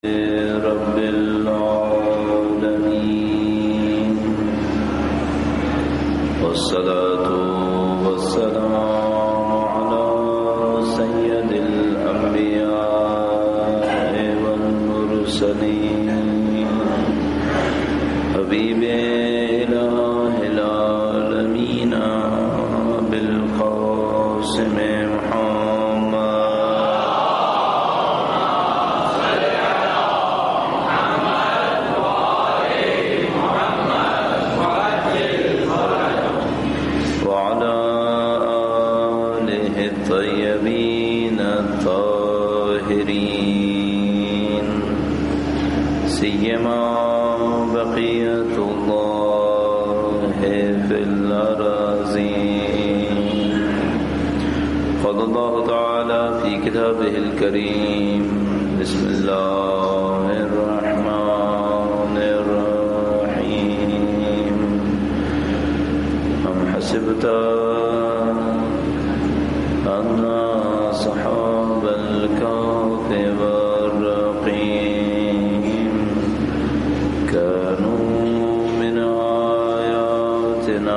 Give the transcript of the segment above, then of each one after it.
رب العالمين والصلاة والسلام على سيد الأنبياء والمرسلين حبيب إله العالمين بالقاسم سيما بقية الله في الأراضين. قال الله تعالى في كتابه الكريم: بسم الله الرحمن الرحيم. أم حسبت أن أصحاب الكهف والرقيم كانوا من آياتنا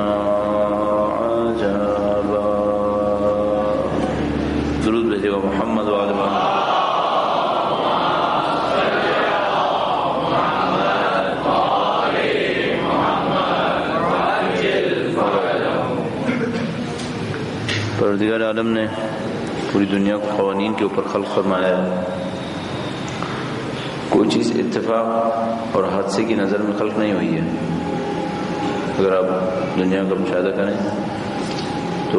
عجبا. درود بھیجے گا محمد وعلى محمد. پروردگار عالم نے پوری دنیا کو قوانین کے اوپر خلق فرمایا ہے. کوئی چیز اتفاق اور حادثے کی نظر میں خلق نہیں ہوئی ہے. اگر آپ دنیا کا مشاہدہ کریں تو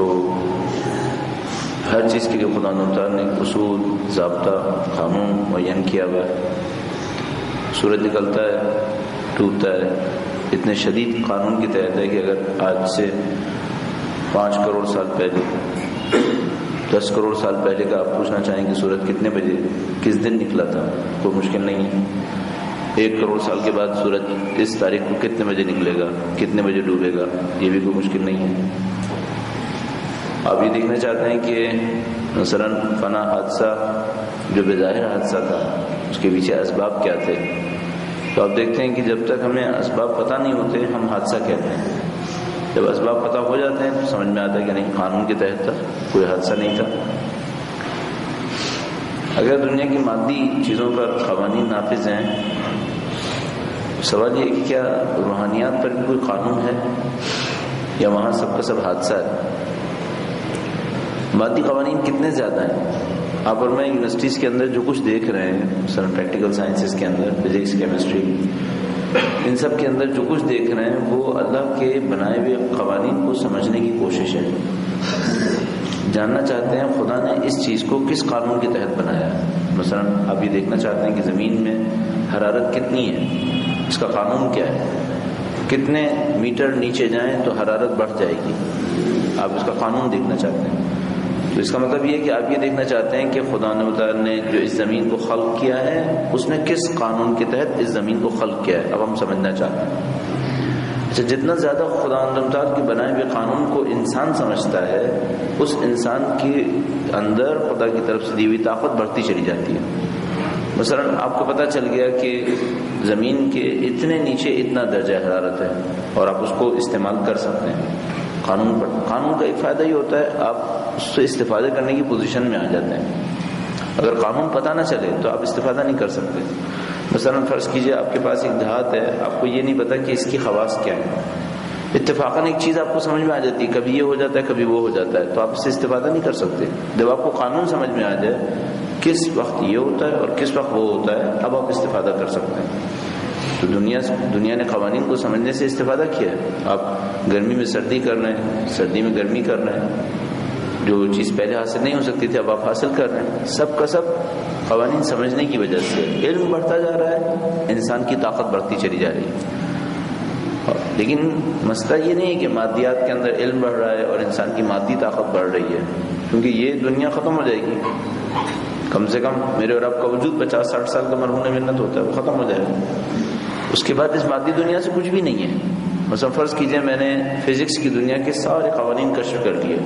ہر چیز کے لیے خدا تعالیٰ نے اصول، ضابطہ، قانون معین کیا ہوا ہے. سورج نکلتا ہے، ٹوٹتا ہے، اتنے شدید قانون کے تحت ہے کہ اگر آج سے 5 کروڑ سال پہلے، 10 کروڑ سال پہلے کا آپ پوچھنا چاہیں کہ سورج کتنے بجے کس دن نکلا تھا، کوئی مشکل نہیں ہے. 1 کروڑ سال کے بعد سورج اس تاریخ کو کتنے بجے نکلے گا، کتنے بجے ڈوبے گا، یہ بھی کوئی مشکل نہیں ہے. آپ یہ دیکھنا چاہتے ہیں کہ مثلا فنا حادثہ جو بظاہر حادثہ تھا اس کے پیچھے اسباب کیا تھے، تو آپ دیکھتے ہیں کہ جب تک ہمیں اسباب پتہ نہیں ہوتے ہم حادثہ کہتے ہیں. جب اسباب پتہ ہو جاتے ہیں تو سمجھ میں آتا ہے کہ نہیں، قانون کے تحت تھا، کوئی حادثہ نہیں تھا. اگر دنیا کی مادی چیزوں پر قوانین نافذ ہیں، سوال یہ کہ کیا روحانیات پر بھی کوئی قانون ہے یا وہاں سب کا سب حادثہ ہے؟ مادی قوانین کتنے زیادہ ہیں. آپ اور میں یونیورسٹیز کے اندر جو کچھ دیکھ رہے ہیں، مثلا پریکٹیکل سائنسز کے اندر فزکس، کیمسٹری، ان سب کے اندر جو کچھ دیکھ رہے ہیں وہ اللہ کے بنائے ہوئے قوانین کو سمجھنے کی کوشش ہے. جاننا چاہتے ہیں خدا نے اس چیز کو کس قانون کے تحت بنایا ہے. مثلا آپ یہ دیکھنا چاہتے ہیں کہ زمین میں حرارت کتنی ہے، اس کا قانون کیا ہے. کتنے میٹر نیچے جائیں تو حرارت بڑھ جائے گی، آپ اس کا قانون دیکھنا چاہتے ہیں. تو اس کا مطلب یہ ہے کہ آپ یہ دیکھنا چاہتے ہیں کہ خدا نے جو اس زمین کو خلق کیا ہے اس نے کس قانون کے تحت اس زمین کو خلق کیا ہے. اب ہم سمجھنا چاہتے ہیں. اچھا، جتنا زیادہ خدا تعالیٰ کے بنائے ہوئے قانون کو انسان سمجھتا ہے اس انسان کے اندر خدا کی طرف سے دی ہوئی طاقت بڑھتی چلی جاتی ہے. مثلا آپ کو پتہ چل گیا کہ زمین کے اتنے نیچے اتنا درجہ حرارت ہے اور آپ اس کو استعمال کر سکتے ہیں. قانون کا ایک فائدہ یہ ہوتا ہے آپ اس سے استفادہ کرنے کی پوزیشن میں آ جاتے ہیں. اگر قانون پتہ نہ چلے تو آپ استفادہ نہیں کر سکتے. مثلا فرض کیجئے آپ کے پاس ایک دھات ہے، آپ کو یہ نہیں پتا کہ اس کی خواص کیا ہے. اتفاقاً ایک چیز آپ کو سمجھ میں آ جاتی ہے، کبھی یہ ہو جاتا ہے کبھی وہ ہو جاتا ہے، تو آپ اس سے استفادہ نہیں کر سکتے. جب آپ کو قانون سمجھ میں آ جائے کس وقت یہ ہوتا ہے اور کس وقت وہ ہوتا ہے، اب آپ استفادہ کر سکتے ہیں. تو دنیا نے قوانین کو سمجھنے سے استفادہ کیا ہے. آپ گرمی میں سردی کر رہے ہیں، سردی میں گرمی کر رہے ہیں. جو چیز پہلے حاصل نہیں ہو سکتی تھی اب آپ حاصل کر رہے ہیں. سب کا سب قوانین سمجھنے کی وجہ سے علم بڑھتا جا رہا ہے، انسان کی طاقت بڑھتی چلی جا رہی ہے. لیکن مسئلہ یہ نہیں ہے کہ مادیات کے اندر علم بڑھ رہا ہے اور انسان کی مادی طاقت بڑھ رہی ہے، کیونکہ یہ دنیا ختم ہو جائے گی. کم سے کم میرے اور آپ کا وجود 50-60 سال کا مرہون منت ہوتا ہے، وہ ختم ہو جائے گا. اس کے بعد اس مادی دنیا سے کچھ بھی نہیں ہے. مثلا فرض کیجئے میں نے فزکس کی دنیا کے سارے قوانین کشف کر لیے،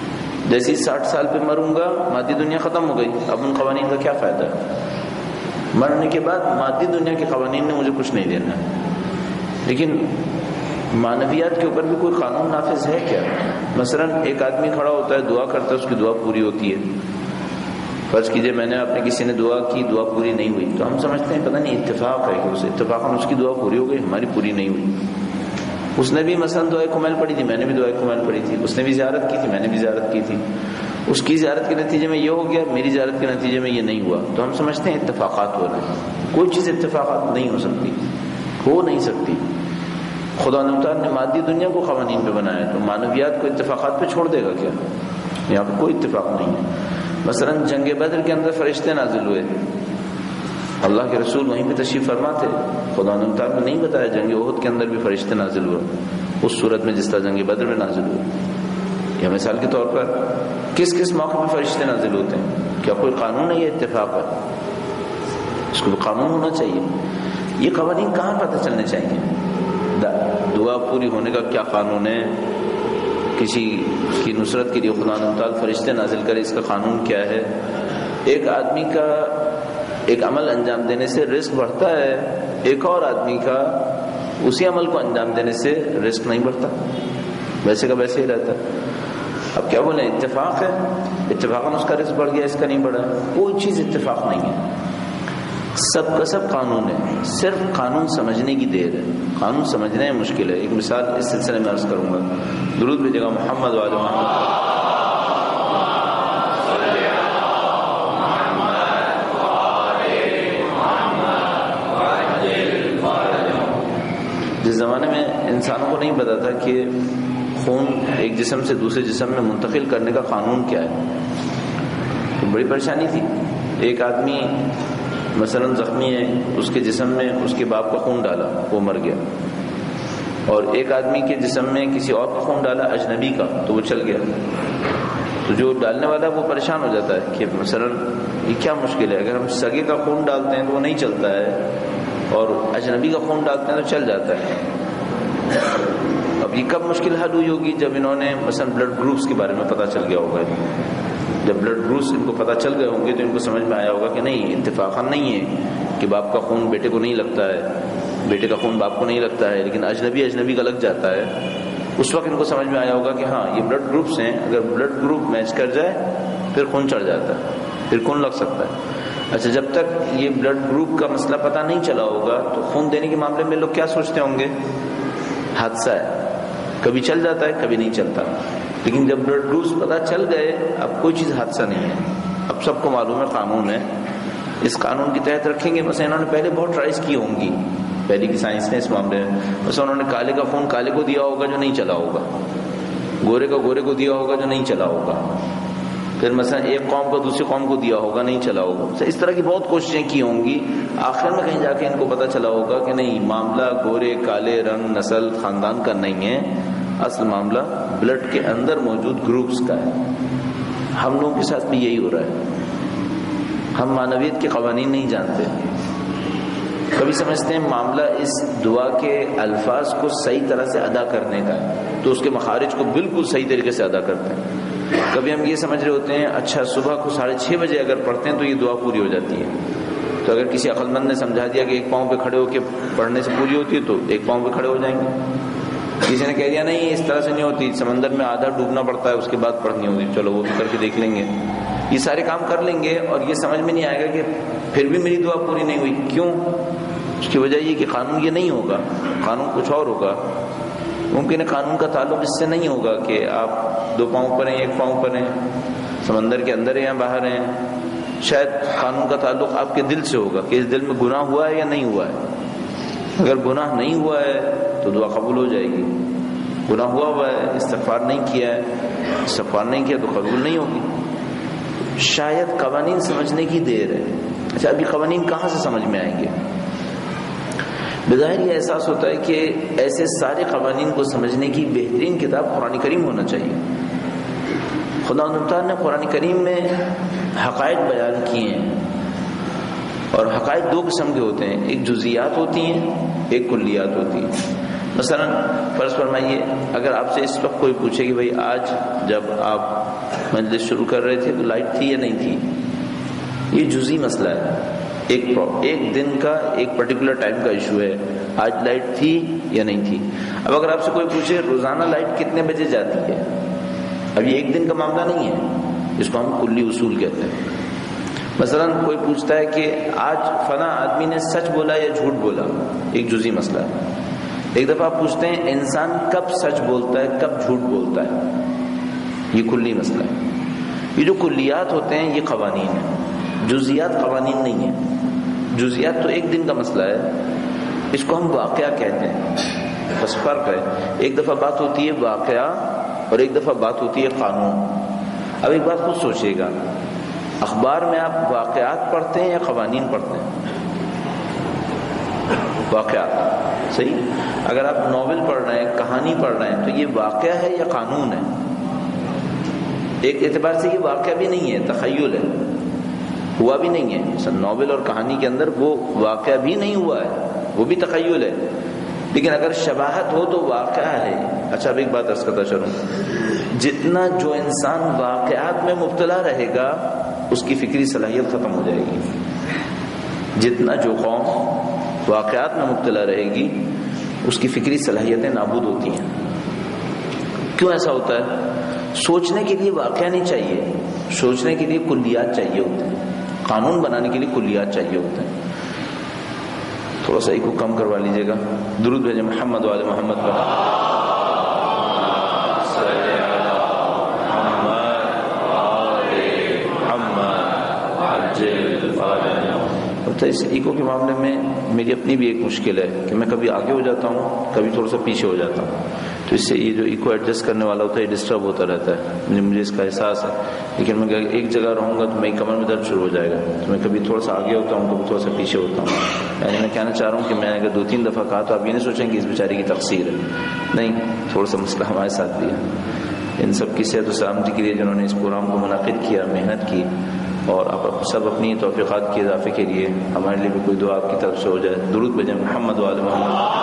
جیسے 60 سال پہ مروں گا مادی دنیا ختم ہو گئی، اب ان قوانین کا کیا فائدہ ہے. مرنے کے بعد مادی دنیا کے قوانین نے مجھے کچھ نہیں دینا، لیکن معنویات کے اوپر بھی کوئی قانون نافذ ہے کیا؟ مثلا ایک آدمی کھڑا ہوتا ہے، دعا کرتا ہے، اس کی دعا پوری ہوتی ہے. فرض کیجئے میں نے آپ نے کسی نے دعا کی، دعا پوری نہیں ہوئی، تو ہم سمجھتے ہیں پتہ نہیں اتفاق ہے کہ اسے اتفاقاً اس کی دعا پوری ہو گئی، ہماری پوری نہیں ہوئی. اس نے بھی مثلا دعائے کمیل پڑھی تھی، میں نے بھی دعائے کمیل پڑھی تھی، اس نے بھی زیارت کی تھی، میں نے بھی زیارت کی تھی، اس کی زیارت کے نتیجے میں یہ ہو گیا، میری زیارت کے نتیجے میں یہ نہیں ہوا، تو ہم سمجھتے ہیں اتفاقات ہو رہے ہیں. کوئی چیز اتفاقات نہیں ہو سکتی، ہو نہیں سکتی. خدا تعالیٰ نے مادی دنیا کو قوانین پہ بنایا، تو معنویات کو اتفاقات پہ چھوڑ دے گا کیا؟ یہاں پہ کوئی اتفاق نہیں ہے. مثلا جنگ بدر کے اندر فرشتے نازل ہوئے، اللہ کے رسول وہیں پہ تشریف فرما تھے، خدا تعالیٰ نے نہیں بتایا. جنگ احد کے اندر بھی فرشتے نازل ہوئے اس صورت میں جس طرح جنگ بدر میں نازل ہوئے. یا مثال کے طور پر کس کس موقع پہ فرشتے نازل ہوتے ہیں؟ کیا کوئی قانون ہے؟ یہ اتفاق ہے، اس کو قانون ہونا چاہیے. یہ قوانین کہاں پتہ چلنے چاہیے؟ دعا پوری ہونے کا کیا قانون ہے؟ کسی کی نصرت کے لیے خدا تعالیٰ فرشتے نازل کرے، اس کا قانون کیا ہے؟ ایک آدمی کا ایک عمل انجام دینے سے رزق بڑھتا ہے، ایک اور آدمی کا اسی عمل کو انجام دینے سے رزق نہیں بڑھتا، ویسے کا ویسے ہی رہتا ہے. اب کیا بولیں؟ اتفاق ہے، اتفاقاً اس کا رزق بڑھ گیا، اس کا نہیں بڑھا. کوئی چیز اتفاق نہیں ہے، سب کا سب قانون ہے، صرف قانون سمجھنے کی دیر ہے. قانون سمجھنا ہے مشکل ہے. ایک مثال اس سلسلے میں عرض کروں گا. درود بھیجے گا محمد وعلی محمد. جس زمانے میں انسانوں کو نہیں پتا تھا کہ خون ایک جسم سے دوسرے جسم میں منتقل کرنے کا قانون کیا ہے، تو بڑی پریشانی تھی. ایک آدمی مثلا زخمی ہے، اس کے جسم میں اس کے باپ کا خون ڈالا، وہ مر گیا. اور ایک آدمی کے جسم میں کسی اور کا خون ڈالا اجنبی کا، تو وہ چل گیا. تو جو ڈالنے والا وہ پریشان ہو جاتا ہے کہ مثلا یہ کیا مشکل ہے، اگر ہم سگے کا خون ڈالتے ہیں تو وہ نہیں چلتا ہے، اور اجنبی کا خون ڈالتے ہیں تو چل جاتا ہے. اب یہ کب مشکل حل ہوئی ہوگی؟ جب انہوں نے مثلا بلڈ گروپس کے بارے میں پتہ چل گیا ہوگا. جب بلڈ گروپس ان کو پتہ چل گئے ہوں گے تو ان کو سمجھ میں آیا ہوگا کہ نہیں، اتفاقاً نہیں ہے کہ باپ کا خون بیٹے کو نہیں لگتا ہے، بیٹے کا خون باپ کو نہیں لگتا ہے، لیکن اجنبی کا لگ جاتا ہے. اس وقت ان کو سمجھ میں آیا ہوگا کہ ہاں یہ بلڈ گروپس ہیں، اگر بلڈ گروپ میچ کر جائے پھر خون چڑھ جاتا ہے، پھر خون لگ سکتا ہے. اچھا، جب تک یہ بلڈ گروپ کا مسئلہ پتہ نہیں چلا ہوگا تو خون دینے کے معاملے میں لوگ کیا سوچتے ہوں گے؟ حادثہ ہے، کبھی چل جاتا ہے کبھی نہیں چلتا. لیکن جب بلڈ گروپس پتہ چل گئے، اب کوئی چیز حادثہ نہیں ہے، اب سب کو معلوم ہے قانون ہے. اس قانون کے تحت رکھیں گے. مثلا انہوں نے پہلے بہت ٹرائز کی ہوں گی، پہلے کی سائنس نے اس معاملے میں. مثلا انہوں نے کالے کا خون کالے کو دیا ہوگا جو نہیں چلا ہوگا، گورے کا گورے کو دیا ہوگا جو نہیں چلا ہوگا، پھر مثلا ایک قوم کو دوسری قوم کو دیا ہوگا، نہیں چلا ہوگا. اس طرح کی بہت کوششیں کی ہوں گی. آخر میں کہیں جا کے ان کو پتہ چلا ہوگا کہ نہیں، معاملہ گورے کالے رنگ نسل خاندان کا نہیں ہے، اصل معاملہ بلڈ کے اندر موجود گروپس کا ہے. ہم لوگوں کے ساتھ بھی یہی ہو رہا ہے. ہم معنویت کے قوانین نہیں جانتے. کبھی سمجھتے ہیں معاملہ اس دعا کے الفاظ کو صحیح طرح سے ادا کرنے کا ہے، تو اس کے مخارج کو بالکل صحیح طریقے سے ادا کرتے ہیں. کبھی ہم یہ سمجھ رہے ہوتے ہیں اچھا صبح کو 6:30 بجے اگر پڑھتے ہیں تو یہ دعا پوری ہو جاتی ہے. تو اگر کسی عقل مند نے سمجھا دیا کہ ایک پاؤں پہ کھڑے ہو کے پڑھنے سے پوری ہوتی ہے تو ایک پاؤں پہ کھڑے ہو جائیں گے. کسی نے کہہ دیا نہیں اس طرح سے نہیں ہوتی، سمندر میں آدھا ڈوبنا پڑتا ہے اس کے بعد پڑھنی ہوتی، چلو وہ بھی کر کے دیکھ لیں گے. یہ سارے کام کر لیں گے اور یہ سمجھ میں نہیں آئے گا کہ پھر بھی میری دعا پوری نہیں ہوئی. کیوں؟ اس کی وجہ یہ کہ قانون یہ نہیں ہوگا، قانون کچھ اور ہوگا. ممکن ہے قانون کا تعلق اس سے نہیں ہوگا کہ آپ 2 پاؤں پر ہیں، 1 پاؤں پر ہیں، سمندر کے اندر ہیں یا باہر ہیں. شاید قانون کا تعلق آپ کے دل سے ہوگا کہ اس دل میں گناہ ہوا ہے یا نہیں ہوا ہے. اگر گناہ نہیں ہوا ہے تو دعا قبول ہو جائے گی. گناہ ہوا ہے، استغفار نہیں کیا ہے، استغفار نہیں کیا تو قبول نہیں ہوگی. شاید قوانین سمجھنے کی دیر ہے. اچھا، ابھی قوانین کہاں سے سمجھ میں آئیں گے؟ بظاہر یہ احساس ہوتا ہے کہ ایسے سارے قوانین کو سمجھنے کی بہترین کتاب قرآن کریم ہونا چاہیے. خدا تعالیٰ نے قرآن کریم میں حقائق بیان کیے ہیں، اور حقائق 2 قسم کے ہوتے ہیں، ایک جزیات ہوتی ہیں، ایک کلیات ہوتی ہیں. مثلا فرض فرمائیے اگر آپ سے اس وقت کوئی پوچھے کہ بھائی آج جب آپ مجلس شروع کر رہے تھے تو لائٹ تھی یا نہیں تھی، یہ جزئی مسئلہ ہے. ایک دن کا ایک پرٹیکولر ٹائم کا ایشو ہے، آج لائٹ تھی یا نہیں تھی. اب اگر آپ سے کوئی پوچھے روزانہ لائٹ کتنے بجے جاتی ہے، اب یہ ایک دن کا معاملہ نہیں ہے، اس کو ہم کلی اصول کہتے ہیں. مثلا کوئی پوچھتا ہے کہ آج فلاں آدمی نے سچ بولا یا جھوٹ بولا، ایک جزئی مسئلہ ہے. ایک دفعہ آپ پوچھتے ہیں انسان کب سچ بولتا ہے کب جھوٹ بولتا ہے، یہ کلی مسئلہ ہے. یہ جو کلیات ہوتے ہیں یہ قوانین ہیں، جزئیات قوانین نہیں ہیں. جزئیات تو ایک دن کا مسئلہ ہے، اس کو ہم واقعہ کہتے ہیں. بس فرق ہے، ایک دفعہ بات ہوتی ہے واقعہ اور ایک دفعہ بات ہوتی ہے قانون. اب ایک بات خود سوچئے گا، اخبار میں آپ واقعات پڑھتے ہیں یا قوانین پڑھتے ہیں؟ واقعات. صحیح. اگر آپ ناول پڑھ رہے ہیں، کہانی پڑھ رہے ہیں، تو یہ واقعہ ہے یا قانون ہے؟ ایک اعتبار سے یہ واقعہ بھی نہیں ہے، تخیل ہے، ہوا بھی نہیں ہے. مثلا ناول اور کہانی کے اندر وہ واقعہ بھی نہیں ہوا ہے، وہ بھی تخیل ہے. لیکن اگر شباہت ہو تو واقعہ ہے. اچھا اب ایک بات عرض کرتا چلوں، جتنا جو انسان واقعات میں مبتلا رہے گا اس کی فکری صلاحیت ختم ہو جائے گی. جتنا جو قوم واقعات میں مبتلا رہے گی اس کی فکری صلاحیتیں نابود ہوتی ہیں. کیوں ایسا ہوتا ہے؟ سوچنے کے لیے واقعہ نہیں چاہیے، سوچنے کے لیے کلیات چاہیے ہوتے ہیں، قانون بنانے کے لیے کلیات چاہیے ہوتے ہیں. تھوڑا سا کو کم کروا لیجیے گا. درود بھیجیں محمد وعلی محمد پر. اس ایکو کے معاملے میں میری اپنی بھی ایک مشکل ہے کہ میں کبھی آگے ہو جاتا ہوں کبھی تھوڑا سا پیچھے ہو جاتا ہوں، تو اس سے یہ جو ایکو ایڈجسٹ کرنے والا ہوتا ہے یہ ڈسٹرب ہوتا رہتا ہے. مجھے اس کا احساس ہے، لیکن میں ایک جگہ رہوں گا تو میری کمر میں درد شروع ہو جائے گا. تو میں کبھی تھوڑا سا آگے ہوتا ہوں کبھی تھوڑا سا پیچھے ہوتا ہوں. یعنی میں کہنا چاہ رہا ہوں کہ میں اگر 2-3 دفعہ کہا تو آپ یہ نہیں سوچیں کہ اس بیچاری کی تقصیر ہے، نہیں، تھوڑا سا مسئلہ ہمارے ساتھ بھی ہے. ان سب کی صحت و سلامتی کے لیے جنہوں نے اس پروگرام کو منعقد کیا، محنت کی، اور آپ سب اپنی توفیقات کے اضافے کے لیے ہمارے لیے بھی کوئی دعا آپ کی طرف سے ہو جائے. درود بھیجیں محمد وعلی محمد.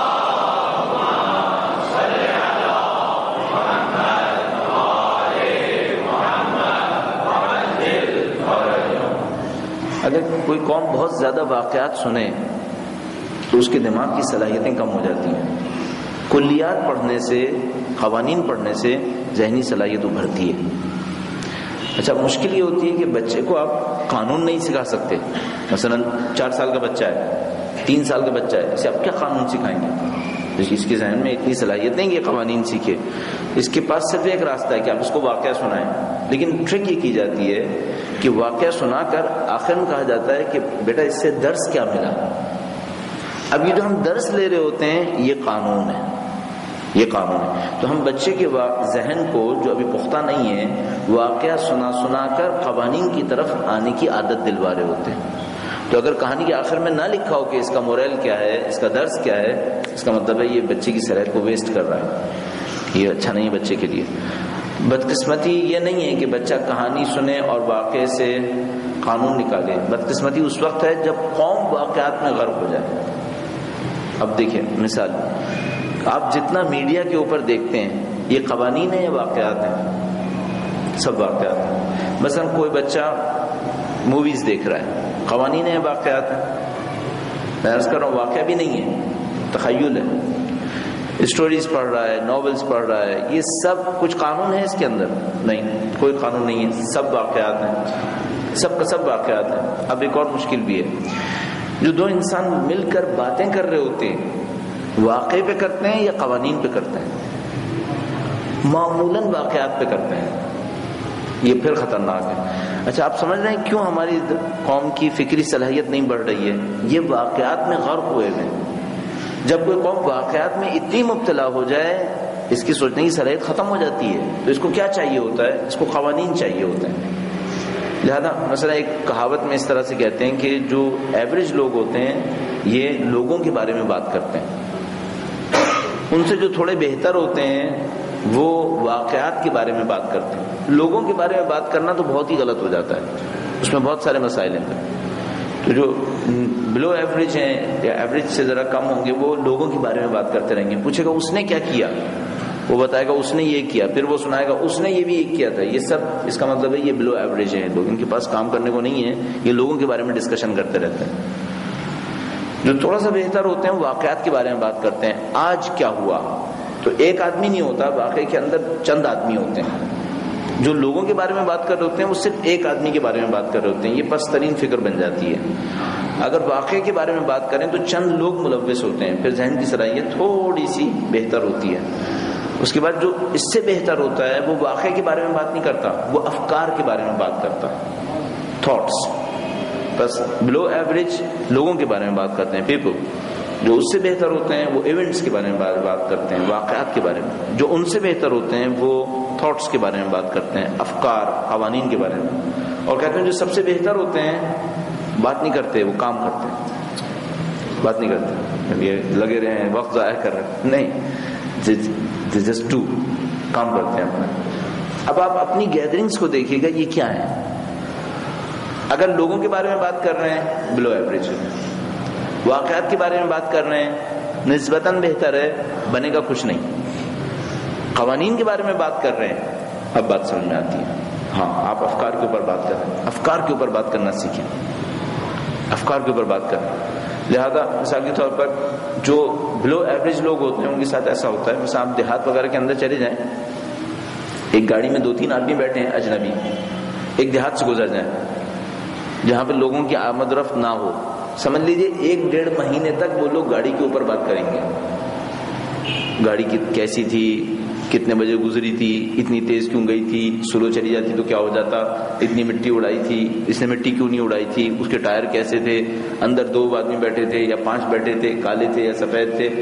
اگر کوئی قوم بہت زیادہ واقعات سنے تو اس کے دماغ کی صلاحیتیں کم ہو جاتی ہیں. کلیات پڑھنے سے، قوانین پڑھنے سے ذہنی صلاحیت ابھرتی ہے. اچھا مشکل یہ ہوتی ہے کہ بچے کو آپ قانون نہیں سکھا سکتے. مثلا 4 سال کا بچہ ہے، 3 سال کا بچہ ہے، اسے آپ کیا قانون سکھائیں گے؟ اس کے ذہن میں اتنی صلاحیت نہیں کہ قوانین سیکھے. اس کے پاس صرف ایک راستہ ہے کہ آپ اس کو واقعہ سنائیں. لیکن ٹرک یہ کی جاتی ہے کہ واقعہ سنا کر آخر میں کہا جاتا ہے کہ بیٹا اس سے درس کیا ملا. اب یہ جو ہم درس لے رہے ہوتے ہیں یہ قانون ہے، یہ قانون ہے. تو ہم بچے کے ذہن کو جو ابھی پختہ نہیں ہے واقعہ سنا سنا کر قوانین کی طرف آنے کی عادت دلوا رہے ہوتے ہیں. تو اگر کہانی کے آخر میں نہ لکھا ہو کہ اس کا مورل کیا ہے، اس کا درس کیا ہے، اس کا مطلب ہے یہ بچے کی صلاحیت کو ویسٹ کر رہا ہے، یہ اچھا نہیں ہے بچے کے لیے. بدقسمتی یہ نہیں ہے کہ بچہ کہانی سنے اور واقعے سے قانون نکالے. بدقسمتی اس وقت ہے جب قوم واقعات میں غرق ہو جائے. اب دیکھیں مثال، آپ جتنا میڈیا کے اوپر دیکھتے ہیں یہ قوانین ہیں یا واقعات ہیں؟ سب واقعات ہیں. مثلا کوئی بچہ موویز دیکھ رہا ہے، قوانین ہیں واقعات ہیں؟ میں عرض کر رہا ہوں واقعہ بھی نہیں ہے، تخیل ہے. اسٹوریز پڑھ رہا ہے، ناولز پڑھ رہا ہے، یہ سب کچھ قانون ہے اس کے اندر؟ نہیں، کوئی قانون نہیں ہے، سب واقعات ہیں، سب کا سب واقعات ہیں. اب ایک اور مشکل بھی ہے، جو دو انسان مل کر باتیں کر رہے ہوتے ہیں واقعے پہ کرتے ہیں یا قوانین پہ کرتے ہیں؟ معمولاً واقعات پہ کرتے ہیں، یہ پھر خطرناک ہے. اچھا آپ سمجھ رہے ہیں کیوں ہماری قوم کی فکری صلاحیت نہیں بڑھ رہی ہے؟ یہ واقعات میں غرق ہوئے ہیں. جب کوئی قوم واقعات میں اتنی مبتلا ہو جائے اس کی سوچنے کی صلاحیت ختم ہو جاتی ہے. تو اس کو کیا چاہیے ہوتا ہے؟ اس کو قوانین چاہیے ہوتے ہیں. لہذا مثلا ایک کہاوت میں اس طرح سے کہتے ہیں کہ جو ایوریج لوگ ہوتے ہیں یہ لوگوں کے بارے میں بات کرتے ہیں، ان سے جو تھوڑے بہتر ہوتے ہیں وہ واقعات کے بارے میں بات کرتے ہیں. لوگوں کے بارے میں بات کرنا تو بہت ہی غلط ہو جاتا ہے، اس میں بہت سارے مسائل ہیں. تو جو بلو ایوریج ہیں یا ایوریج سے ذرا کم ہوں گے وہ لوگوں کے بارے میں بات کرتے رہیں گے. پوچھے گا اس نے کیا کیا، وہ بتائے گا اس نے یہ کیا، پھر وہ سنائے گا اس نے یہ بھی ایک کیا تھا. یہ سب اس کا مطلب ہے یہ بلو ایوریج ہیں لوگ، ان کے پاس کام کرنے کو نہیں ہے، یہ لوگوں کے بارے میں ڈسکشن کرتے رہتے ہیں. جو تھوڑا سا بہتر ہوتے ہیں واقعات کے بارے میں بات کرتے ہیں. آج کیا ہوا؟ تو ایک آدمی نہیں ہوتا، واقعے کے اندر چند آدمی ہوتے ہیں. جو لوگوں کے بارے میں بات کر رہے ہوتے ہیں وہ صرف ایک آدمی کے بارے میں بات کر رہے ہوتے ہیں. یہ پس ترین فکر بن جاتی ہے. اگر واقعے کے بارے میں بات کریں تو چند لوگ ملوث ہوتے ہیں، پھر ذہن کی صلاحیت تھوڑی سی بہتر ہوتی ہے. اس کے بعد جو اس سے بہتر ہوتا ہے وہ واقعے کے بارے میں بات نہیں کرتا، وہ افکار کے بارے میں بات کرتا ہے، تھاٹس. بس بلو ایوریج لوگوں کے بارے میں بات کرتے ہیں، پیپل. جو اس سے بہتر ہوتے ہیں وہ ایونٹس کے بارے میں بات کرتے ہیں، واقعات کے بارے میں. جو ان سے بہتر ہوتے ہیں وہ تھاٹس کے بارے میں بات کرتے ہیں، افکار، قوانین کے بارے میں. اور کہتے ہیں جو سب سے بہتر ہوتے ہیں بات نہیں کرتے، وہ کام کرتے ہیں. بات نہیں کرتے، یہ لگے رہے ہیں وقت ضائع کر رہے ہیں، نہیں، جسٹ ڈو، کام کرتے ہیں اپنا. اب آپ اپنی گیدرنگز کو دیکھیے گا، یہ کیا ہے. اگر لوگوں کے بارے میں بات کر رہے ہیں بلو ایوریج ہے، واقعات کے بارے میں بات کر رہے ہیں نسبتاً بہتر ہے، بنے گا کچھ نہیں. قوانین کے بارے میں بات کر رہے ہیں، اب بات سمجھ میں آتی ہے. ہاں، آپ افکار کے اوپر بات کر رہے ہیں، افکار کے اوپر بات کرنا سیکھیں، افکار کے اوپر بات کریں. لہذا مثال کے طور پر جو بلو ایوریج لوگ ہوتے ہیں ان کے ساتھ ایسا ہوتا ہے، مثلا آپ دیہات وغیرہ کے اندر چلے جائیں، ایک گاڑی میں 2-3 آدمی بیٹھے ہیں اجنبی، ایک دیہات سے گزر جائیں جہاں پہ لوگوں کی آمد و رفت نہ ہو، سمجھ لیجئے 1-1.5 مہینے تک وہ لوگ گاڑی کے اوپر بات کریں گے. گاڑی کیسی تھی، کتنے بجے گزری تھی، اتنی تیز کیوں گئی تھی، سلو چلی جاتی تو کیا ہو جاتا، اتنی مٹی اڑائی تھی، اس نے مٹی کیوں نہیں اڑائی تھی، اس کے ٹائر کیسے تھے، اندر 2 آدمی بیٹھے تھے یا 5 بیٹھے تھے، کالے تھے یا سفید تھے.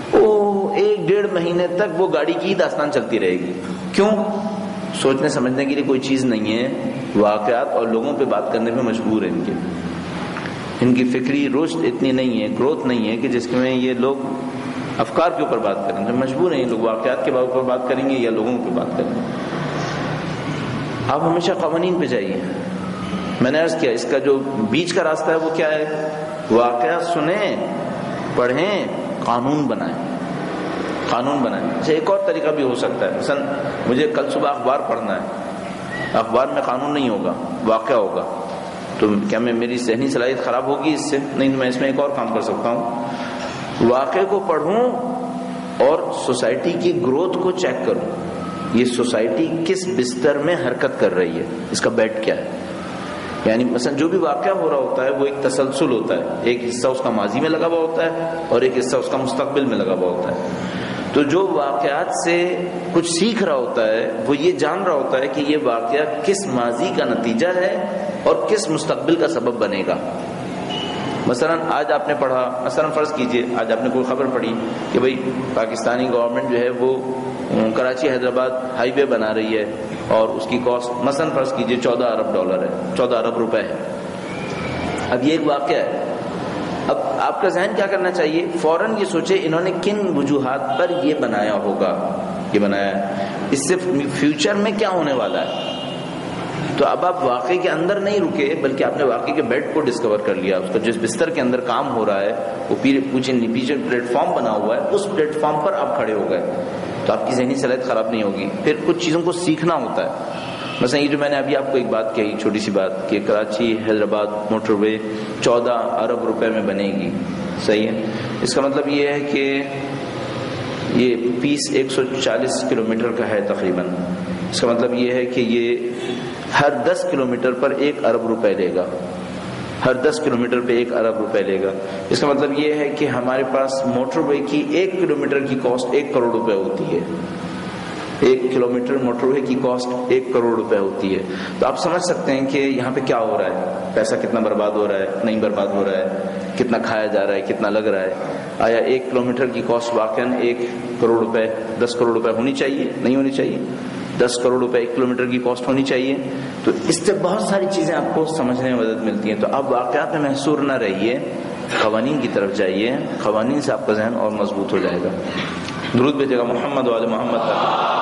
1-1.5 مہینے تک وہ گاڑی کی داستان چلتی رہے گی. کیوں؟ سوچنے سمجھنے کے لیے کوئی چیز نہیں ہے. واقعات اور لوگوں پہ بات کرنے پہ مجبور ہیں. ان کی فکری رشد اتنی نہیں ہے، گروتھ نہیں ہے کہ جس میں یہ لوگ افکار کے اوپر بات کریں. تو مجبور ہیں یہ لوگ واقعات کے اوپر بات کریں گے یا لوگوں پہ بات کریں گے. آپ ہمیشہ قوانین پہ جائیے. میں نے عرض کیا اس کا جو بیچ کا راستہ ہے وہ کیا ہے؟ واقعات سنیں، پڑھیں، قانون بنائیں. قانون بنائیں. اچھا، ایک اور طریقہ بھی ہو سکتا ہے. مثلا مجھے کل صبح اخبار پڑھنا ہے، اخبار میں قانون نہیں ہوگا، واقعہ ہوگا، تو کیا میری ذہنی صلاحیت خراب ہوگی اس سے؟ نہیں، میں اس میں ایک اور کام کر سکتا ہوں. واقعے کو پڑھوں اور سوسائٹی کی گروتھ کو چیک کروں. یہ سوسائٹی کس بستر میں حرکت کر رہی ہے، اس کا بیڈ کیا ہے. یعنی مثلا جو بھی واقعہ ہو رہا ہوتا ہے وہ ایک تسلسل ہوتا ہے. ایک حصہ اس کا ماضی میں لگا ہوا ہوتا ہے اور ایک حصہ اس کا مستقبل میں لگا ہوا ہوتا ہے. تو جو واقعات سے کچھ سیکھ رہا ہوتا ہے وہ یہ جان رہا ہوتا ہے کہ یہ واقعہ کس ماضی کا نتیجہ ہے اور کس مستقبل کا سبب بنے گا. مثلا آج آپ نے پڑھا، مثلا فرض کیجئے آج آپ نے کوئی خبر پڑھی کہ بھئی پاکستانی گورنمنٹ جو ہے وہ کراچی حیدرآباد ہائی وے بنا رہی ہے اور اس کی کاسٹ مثلا فرض کیجئے $14 ارب ہے، 14 ارب روپے ہے. اب یہ ایک واقعہ ہے. اب آپ کا ذہن کیا کرنا چاہیے؟ فوراً یہ سوچے انہوں نے کن وجوہات پر یہ بنایا ہوگا، یہ بنایا ہے، اس سے فیوچر میں کیا ہونے والا ہے. تو اب آپ واقعے کے اندر نہیں رکے بلکہ آپ نے واقعے کے بیڈ کو ڈسکور کر لیا. اس کا جس بستر کے اندر کام ہو رہا ہے وہ پیچھے پلیٹ فارم بنا ہوا ہے، اس پلیٹ فارم پر آپ کھڑے ہو گئے تو آپ کی ذہنی صلاحیت خراب نہیں ہوگی. پھر کچھ چیزوں کو سیکھنا ہوتا ہے. مثلا یہ جو میں نے ابھی آپ کو ایک بات کہی، چھوٹی سی بات، کہ کراچی حیدرآباد موٹر وے 14 ارب روپے میں بنے گی. صحیح ہے. اس کا مطلب یہ ہے کہ یہ پیس 140 کلومیٹر کا ہے تقریباً. اس کا مطلب یہ ہے کہ یہ ہر 10 کلومیٹر پر 1 ارب روپے لے گا. ہر 10 کلومیٹر پہ 1 ارب روپے لے گا. اس کا مطلب یہ ہے کہ ہمارے پاس موٹر وے کی 1 کلومیٹر کی کاسٹ 1 کروڑ روپے ہوتی ہے. 1 کلومیٹر موٹر وے کی کاسٹ 1 کروڑ روپے ہوتی ہے. تو آپ سمجھ سکتے ہیں کہ یہاں پہ کیا ہو رہا ہے، پیسہ کتنا برباد ہو رہا ہے، نہیں برباد ہو رہا ہے، کتنا کھایا جا رہا ہے، کتنا لگ رہا ہے. آیا 1 کلومیٹر کی کاسٹ واقعاً 1 کروڑ روپے 10 کروڑ روپے ہونی چاہیے؟ نہیں ہونی چاہیے. 10 کروڑ روپے 1 کلومیٹر کی کاسٹ ہونی چاہیے. تو اس سے بہت ساری چیزیں آپ کو سمجھنے میں مدد ملتی ہیں. تو آپ واقعات میں محصور نہ رہیے، قوانین کی طرف جائیے. قوانین سے آپ کا ذہن اور مضبوط ہو جائے گا. درود بھیجے گا محمد وعلی محمد تک.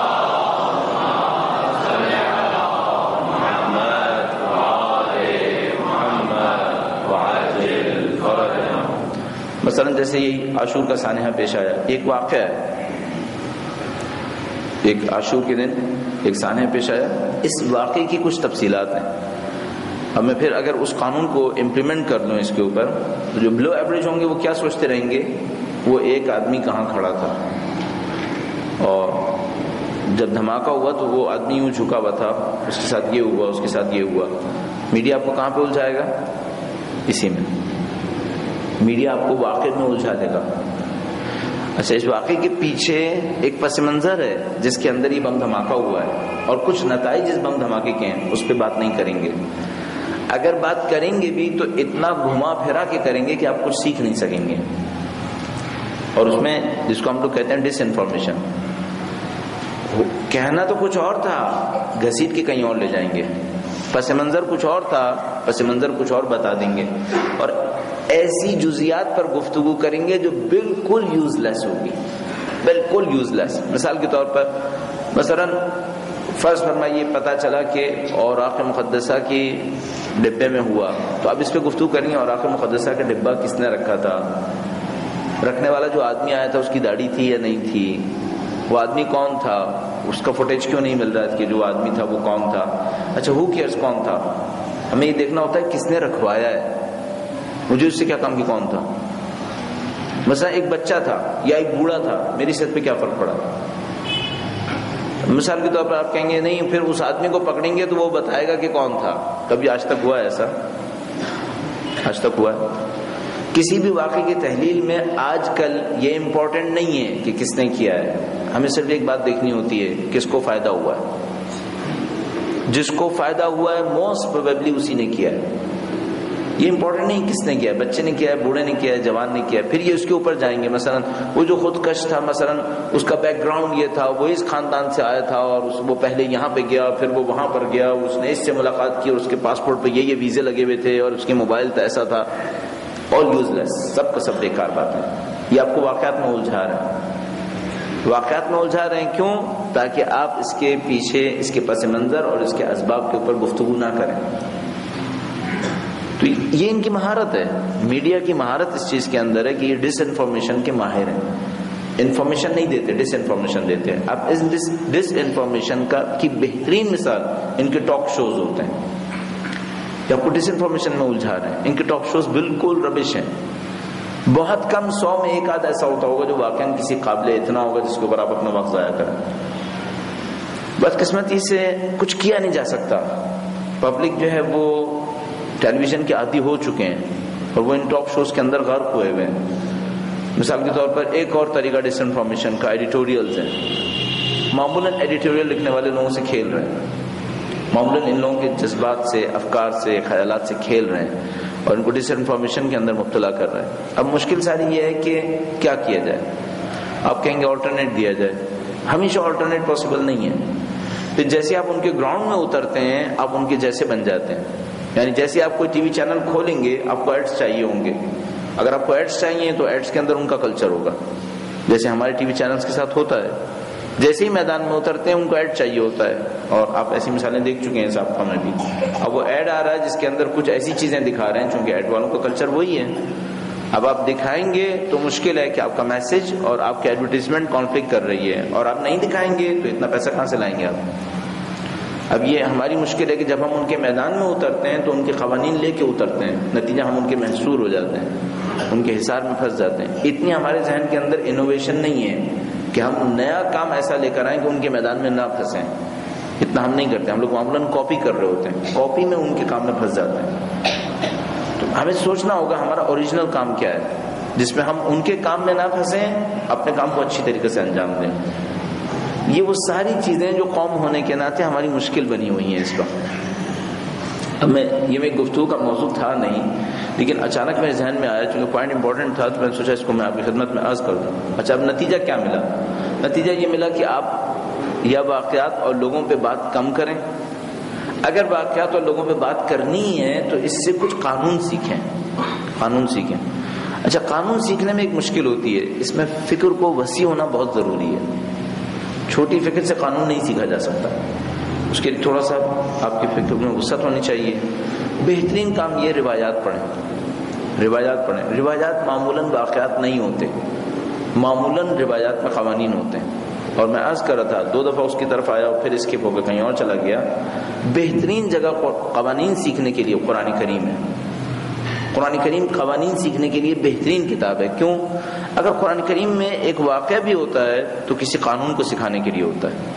مثلا جیسے یہی عاشور کا سانحہ پیش آیا، ایک واقعہ ہے. ایک عاشور کے دن ایک سانحہ پیش آیا، اس واقعے کی کچھ تفصیلات ہیں. اب میں پھر اگر اس قانون کو امپلیمنٹ کر لوں اس کے اوپر، تو جو بلو ایوریج ہوں گے وہ کیا سوچتے رہیں گے، وہ ایک آدمی کہاں کھڑا تھا، اور جب دھماکہ ہوا تو وہ آدمی یوں جھکا ہوا تھا، اس کے ساتھ یہ ہوا، اس کے ساتھ یہ ہوا. میڈیا آپ کو کہاں پہ الجھائے گا؟ اسی میں. میڈیا آپ کو واقعے میں الجھا دے گا. اچھا، اس واقعے کے پیچھے ایک پس منظر ہے جس کے اندر یہ بم دھماکہ ہوا ہے، اور کچھ نتائج اس بم دھماکے کے ہیں، اس پہ بات نہیں کریں گے. اگر بات کریں گے بھی تو اتنا گھما پھرا کے کریں گے کہ آپ کچھ سیکھ نہیں سکیں گے. اور اس میں جس کو ہم لوگ کہتے ہیں ڈس انفارمیشن، کہنا تو کچھ اور تھا، گھسیٹ کے کہیں اور لے جائیں گے. پس منظر کچھ اور تھا، پس منظر کچھ اور بتا دیں گے، اور ایسی جزیات پر گفتگو کریں گے جو بالکل یوز لیس ہوگی، بالکل یوز لیس. مثال کے طور پر مثلا فرض فرمائیے پتہ چلا کہ اوراق مقدسہ کی ڈبے میں ہوا، تو اب اس پہ گفتگو کریں گے اوراق مقدسہ کا ڈبہ کس نے رکھا تھا، رکھنے والا جو آدمی آیا تھا اس کی داڑھی تھی یا نہیں تھی، وہ آدمی کون تھا، اس کا فوٹیج کیوں نہیں مل رہا کہ جو آدمی تھا وہ کون تھا. اچھا ہو کیئرس کون تھا، ہمیں یہ دیکھنا ہوتا ہے کس نے رکھوایا ہے، مجھے اس سے کیا کام کی کون تھا. مثلا ایک بچہ تھا یا ایک بوڑھا تھا، میری صحت پہ کیا فرق پڑا. مثال کے طور پر آپ کہیں گے نہیں پھر اس آدمی کو پکڑیں گے تو وہ بتائے گا کہ کون تھا. کبھی آج تک ہوا ہے ایسا؟ آج تک ہوا ہے؟ کسی بھی واقعے کی تحلیل میں آج کل یہ امپورٹنٹ نہیں ہے کہ کس نے کیا ہے، ہمیں صرف ایک بات دیکھنی ہوتی ہے کس کو فائدہ ہوا ہے. جس کو فائدہ ہوا ہے موسٹ پروبیبلی اسی نے کیا ہے. یہ امپورٹنٹ نہیں کس نے کیا ہے، بچے نے کیا ہے، بوڑھے نے کیا ہے، جوان نے کیا ہے. پھر یہ اس کے اوپر جائیں گے، مثلا وہ جو خودکش تھا، مثلا اس کا بیک گراؤنڈ یہ تھا، وہ اس خاندان سے آیا تھا اور وہ پہلے یہاں پہ گیا، پھر وہ وہاں پر گیا، اس نے اس سے ملاقات کی اور اس کے پاسپورٹ پہ یہ ویزے لگے ہوئے تھے اور اس کے موبائل تھا ایسا تھا. آل یوز لیس، سب کا سب بیکار بات ہے. یہ آپ کو واقعات میں الجھا رہے ہیں، واقعات میں الجھا رہے ہیں. کیوں؟ تاکہ آپ اس کے پیچھے، اس کے پس منظر اور اس کے اسباب کے اوپر گفتگو نہ کریں. تو یہ ان کی مہارت ہے، میڈیا کی مہارت اس چیز کے اندر ہے کہ یہ ڈس انفارمیشن کے ماہر ہیں. انفارمیشن نہیں دیتے، ڈس انفارمیشن دیتے ہیں. اب اس ڈس انفارمیشن کی بہترین مثال ان کے ٹاک شوز ہوتے ہیں. آپ کو ڈس انفارمیشن میں الجھا رہے ہیں، ان کے ٹاک شوز بالکل ربش ہیں. بہت کم 100 میں ایک آدھ ایسا ہوتا ہوگا جو واقعاً کسی قابل اتنا ہوگا جس کے اوپر آپ اپنا وقت ضائع کریں. بدقسمتی سے کچھ کیا نہیں جا سکتا. پبلک جو ہے وہ ٹیلی ویژن کے عادی ہو چکے ہیں اور وہ ان ٹاک شوز کے اندر غرق ہوئے ہوئے ہیں. مثال کے طور پر ایک اور طریقہ ڈس انفارمیشن کا ایڈیٹوریلز ہیں. معمولاً ایڈیٹوریل لکھنے والے لوگوں سے کھیل رہے ہیں، معمولاً ان لوگوں کے جذبات سے، افکار سے، خیالات سے کھیل رہے ہیں اور ان کو ڈس انفارمیشن کے اندر مبتلا کر رہے ہیں. اب مشکل ساری یہ ہے کہ کیا کیا جائے. آپ کہیں گے آلٹرنیٹ دیا جائے. ہمیشہ آلٹرنیٹ پاسبل نہیں ہے. پھر جیسے آپ ان کے گراؤنڈ میں اترتے ہیں آپ ان کے جیسے بن جاتے ہیں. یعنی جیسے آپ کوئی ٹی وی چینل کھولیں گے آپ کو ایڈس چاہیے ہوں گے. اگر آپ کو ایڈس چاہیے تو ایڈس کے اندر ان کا کلچر ہوگا، جیسے ہمارے ٹی وی چینلز کے ساتھ ہوتا ہے. جیسے ہی میدان میں اترتے ہیں ان کو ایڈ چاہیے ہوتا ہے، اور آپ ایسی مثالیں دیکھ چکے ہیں سابقہ میں بھی. اب وہ ایڈ آ رہا ہے جس کے اندر کچھ ایسی چیزیں دکھا رہے ہیں، چونکہ ایڈ والوں کا کلچر وہی ہے. اب آپ دکھائیں گے تو مشکل ہے کہ آپ کا میسج اور آپ کے ایڈورٹیزمنٹ کانفلکٹ کر رہی ہے، اور آپ نہیں دکھائیں گے تو اتنا پیسہ کہاں سے لائیں گے آپ. اب یہ ہماری مشکل ہے کہ جب ہم ان کے میدان میں اترتے ہیں تو ان کے قوانین لے کے اترتے ہیں، نتیجہ ہم ان کے محصور ہو جاتے ہیں، ان کے حصار میں پھنس جاتے ہیں. اتنی ہمارے ذہن کے اندر انوویشن نہیں ہے کہ ہم نیا کام ایسا لے کر آئیں کہ ان کے میدان میں نہ پھنسیں. اتنا ہم نہیں کرتے. ہم لوگ معمولاً کاپی کر رہے ہوتے ہیں، کاپی میں ان کے کام میں پھنس جاتے ہیں. تو ہمیں سوچنا ہوگا ہمارا اوریجنل کام کیا ہے جس میں ہم ان کے کام میں نہ پھنسیں، اپنے کام کو اچھی طریقے سے انجام دیں. یہ وہ ساری چیزیں جو قوم ہونے کے ناطے ہماری مشکل بنی ہوئی ہیں اس کا. اب یہ میں گفتگو کا موضوع تھا نہیں، لیکن اچانک میرے ذہن میں آیا، چونکہ پوائنٹ امپورٹنٹ تھا تو میں نے سوچا اس کو میں آپ کی خدمت میں عرض کر دوں. اچھا اب نتیجہ کیا ملا؟ نتیجہ یہ ملا کہ آپ یا واقعات اور لوگوں پہ بات کم کریں. اگر واقعات اور لوگوں پہ بات کرنی ہے تو اس سے کچھ قانون سیکھیں، قانون سیکھیں. اچھا قانون سیکھنے میں ایک مشکل ہوتی ہے، اس میں فکر کو وسیع ہونا بہت ضروری ہے. چھوٹی فکر سے قانون نہیں سیکھا جا سکتا، اس کے لیے تھوڑا سا آپ کی فکر میں وسعت ہونی چاہیے. بہترین کام یہ روایات پڑھیں، روایات پڑھیں. روایات معمولاً واقعات نہیں ہوتے، معمولاً روایات میں قوانین ہوتے ہیں. اور میں عرض کر رہا تھا 2 دفعہ اس کی طرف آیا اور پھر اسکپ ہو کے کہیں اور چلا گیا. بہترین جگہ قوانین سیکھنے کے لیے قرآن کریم ہے. قرآن کریم قوانین سیکھنے کے لیے بہترین کتاب ہے. کیوں؟ اگر قرآن کریم میں ایک واقعہ بھی ہوتا ہے تو کسی قانون کو سکھانے کے لیے ہوتا ہے.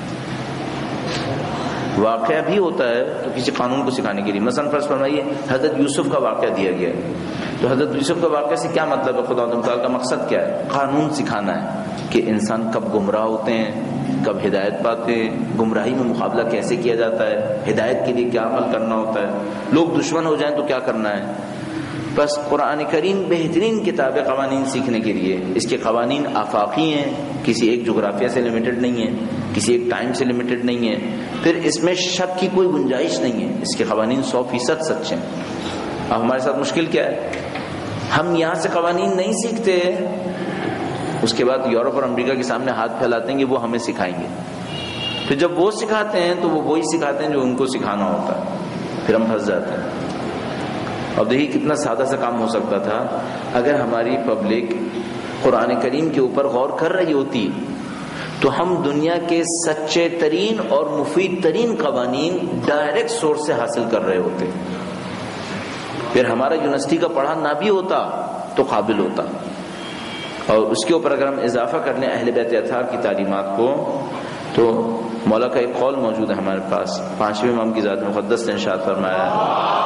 واقعہ بھی ہوتا ہے تو کسی قانون کو سکھانے کے لیے. مثلا فرض فرمائیے حضرت یوسف کا واقعہ دیا گیا ہے, تو حضرت یوسف کا واقعہ سے کیا مطلب ہے؟ خدا تعالیٰ کا مقصد کیا ہے؟ قانون سکھانا ہے کہ انسان کب گمراہ ہوتے ہیں, کب ہدایت پاتے ہیں, گمراہی میں مقابلہ کیسے کیا جاتا ہے, ہدایت کے لیے کیا عمل کرنا ہوتا ہے, لوگ دشمن ہو جائیں تو کیا کرنا ہے. بس قرآن کریم بہترین کتاب ہے قوانین سیکھنے کے لیے. اس کے قوانین آفاقی ہیں, کسی ایک جغرافیہ سے لمیٹڈ نہیں ہے, کسی ایک ٹائم سے لمیٹڈ نہیں ہے. پھر اس میں شک کی کوئی گنجائش نہیں ہے. اس کے قوانین 100% سچ ہیں. اب ہمارے ساتھ مشکل کیا ہے؟ ہم یہاں سے قوانین نہیں سیکھتے, اس کے بعد یورپ اور امریکہ کے سامنے ہاتھ پھیلاتے ہیں کہ وہ ہمیں سکھائیں گے. پھر جب وہ سکھاتے ہیں تو وہ وہی سکھاتے ہیں جو ان کو سکھانا ہوتا ہے. پھر ہم پھنس جاتے ہیں. اب دیکھیے کتنا سادہ سا کام ہو سکتا تھا اگر ہماری پبلک قرآن کریم کے اوپر غور کر رہی ہوتی تو ہم دنیا کے سچے ترین اور مفید ترین قوانین ڈائریکٹ سورس سے حاصل کر رہے ہوتے. پھر ہمارا یونیورسٹی کا پڑھا نہ بھی ہوتا تو قابل ہوتا. اور اس کے اوپر اگر ہم اضافہ کر لیں اہل بیت اطہار کی تعلیمات کو تو مولا کا ایک قول موجود ہے ہمارے پاس, 5ویں امام کی ذات مقدس نے ارشاد فرمایا ہے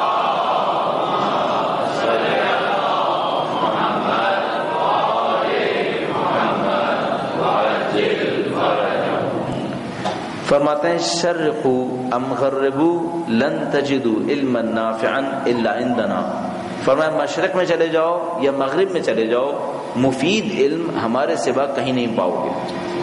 فرماتے ہیں شرقوا ام غربوا لن تجدوا علما نافعا الا عندنا. فرمایا مشرق میں چلے جاؤ یا مغرب میں چلے جاؤ, مفید علم ہمارے سوا کہیں نہیں پاؤ گے.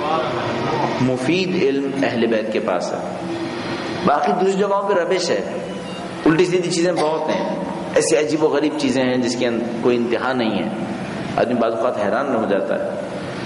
مفید علم اہل بیت کے پاس ہے. باقی دوسری جگہوں پہ ربش ہے, الٹی سیدھی چیزیں بہت ہیں, ایسی عجیب و غریب چیزیں ہیں جس کی کوئی انتہا نہیں ہے. آدمی بعض اوقات حیران ہو جاتا ہے.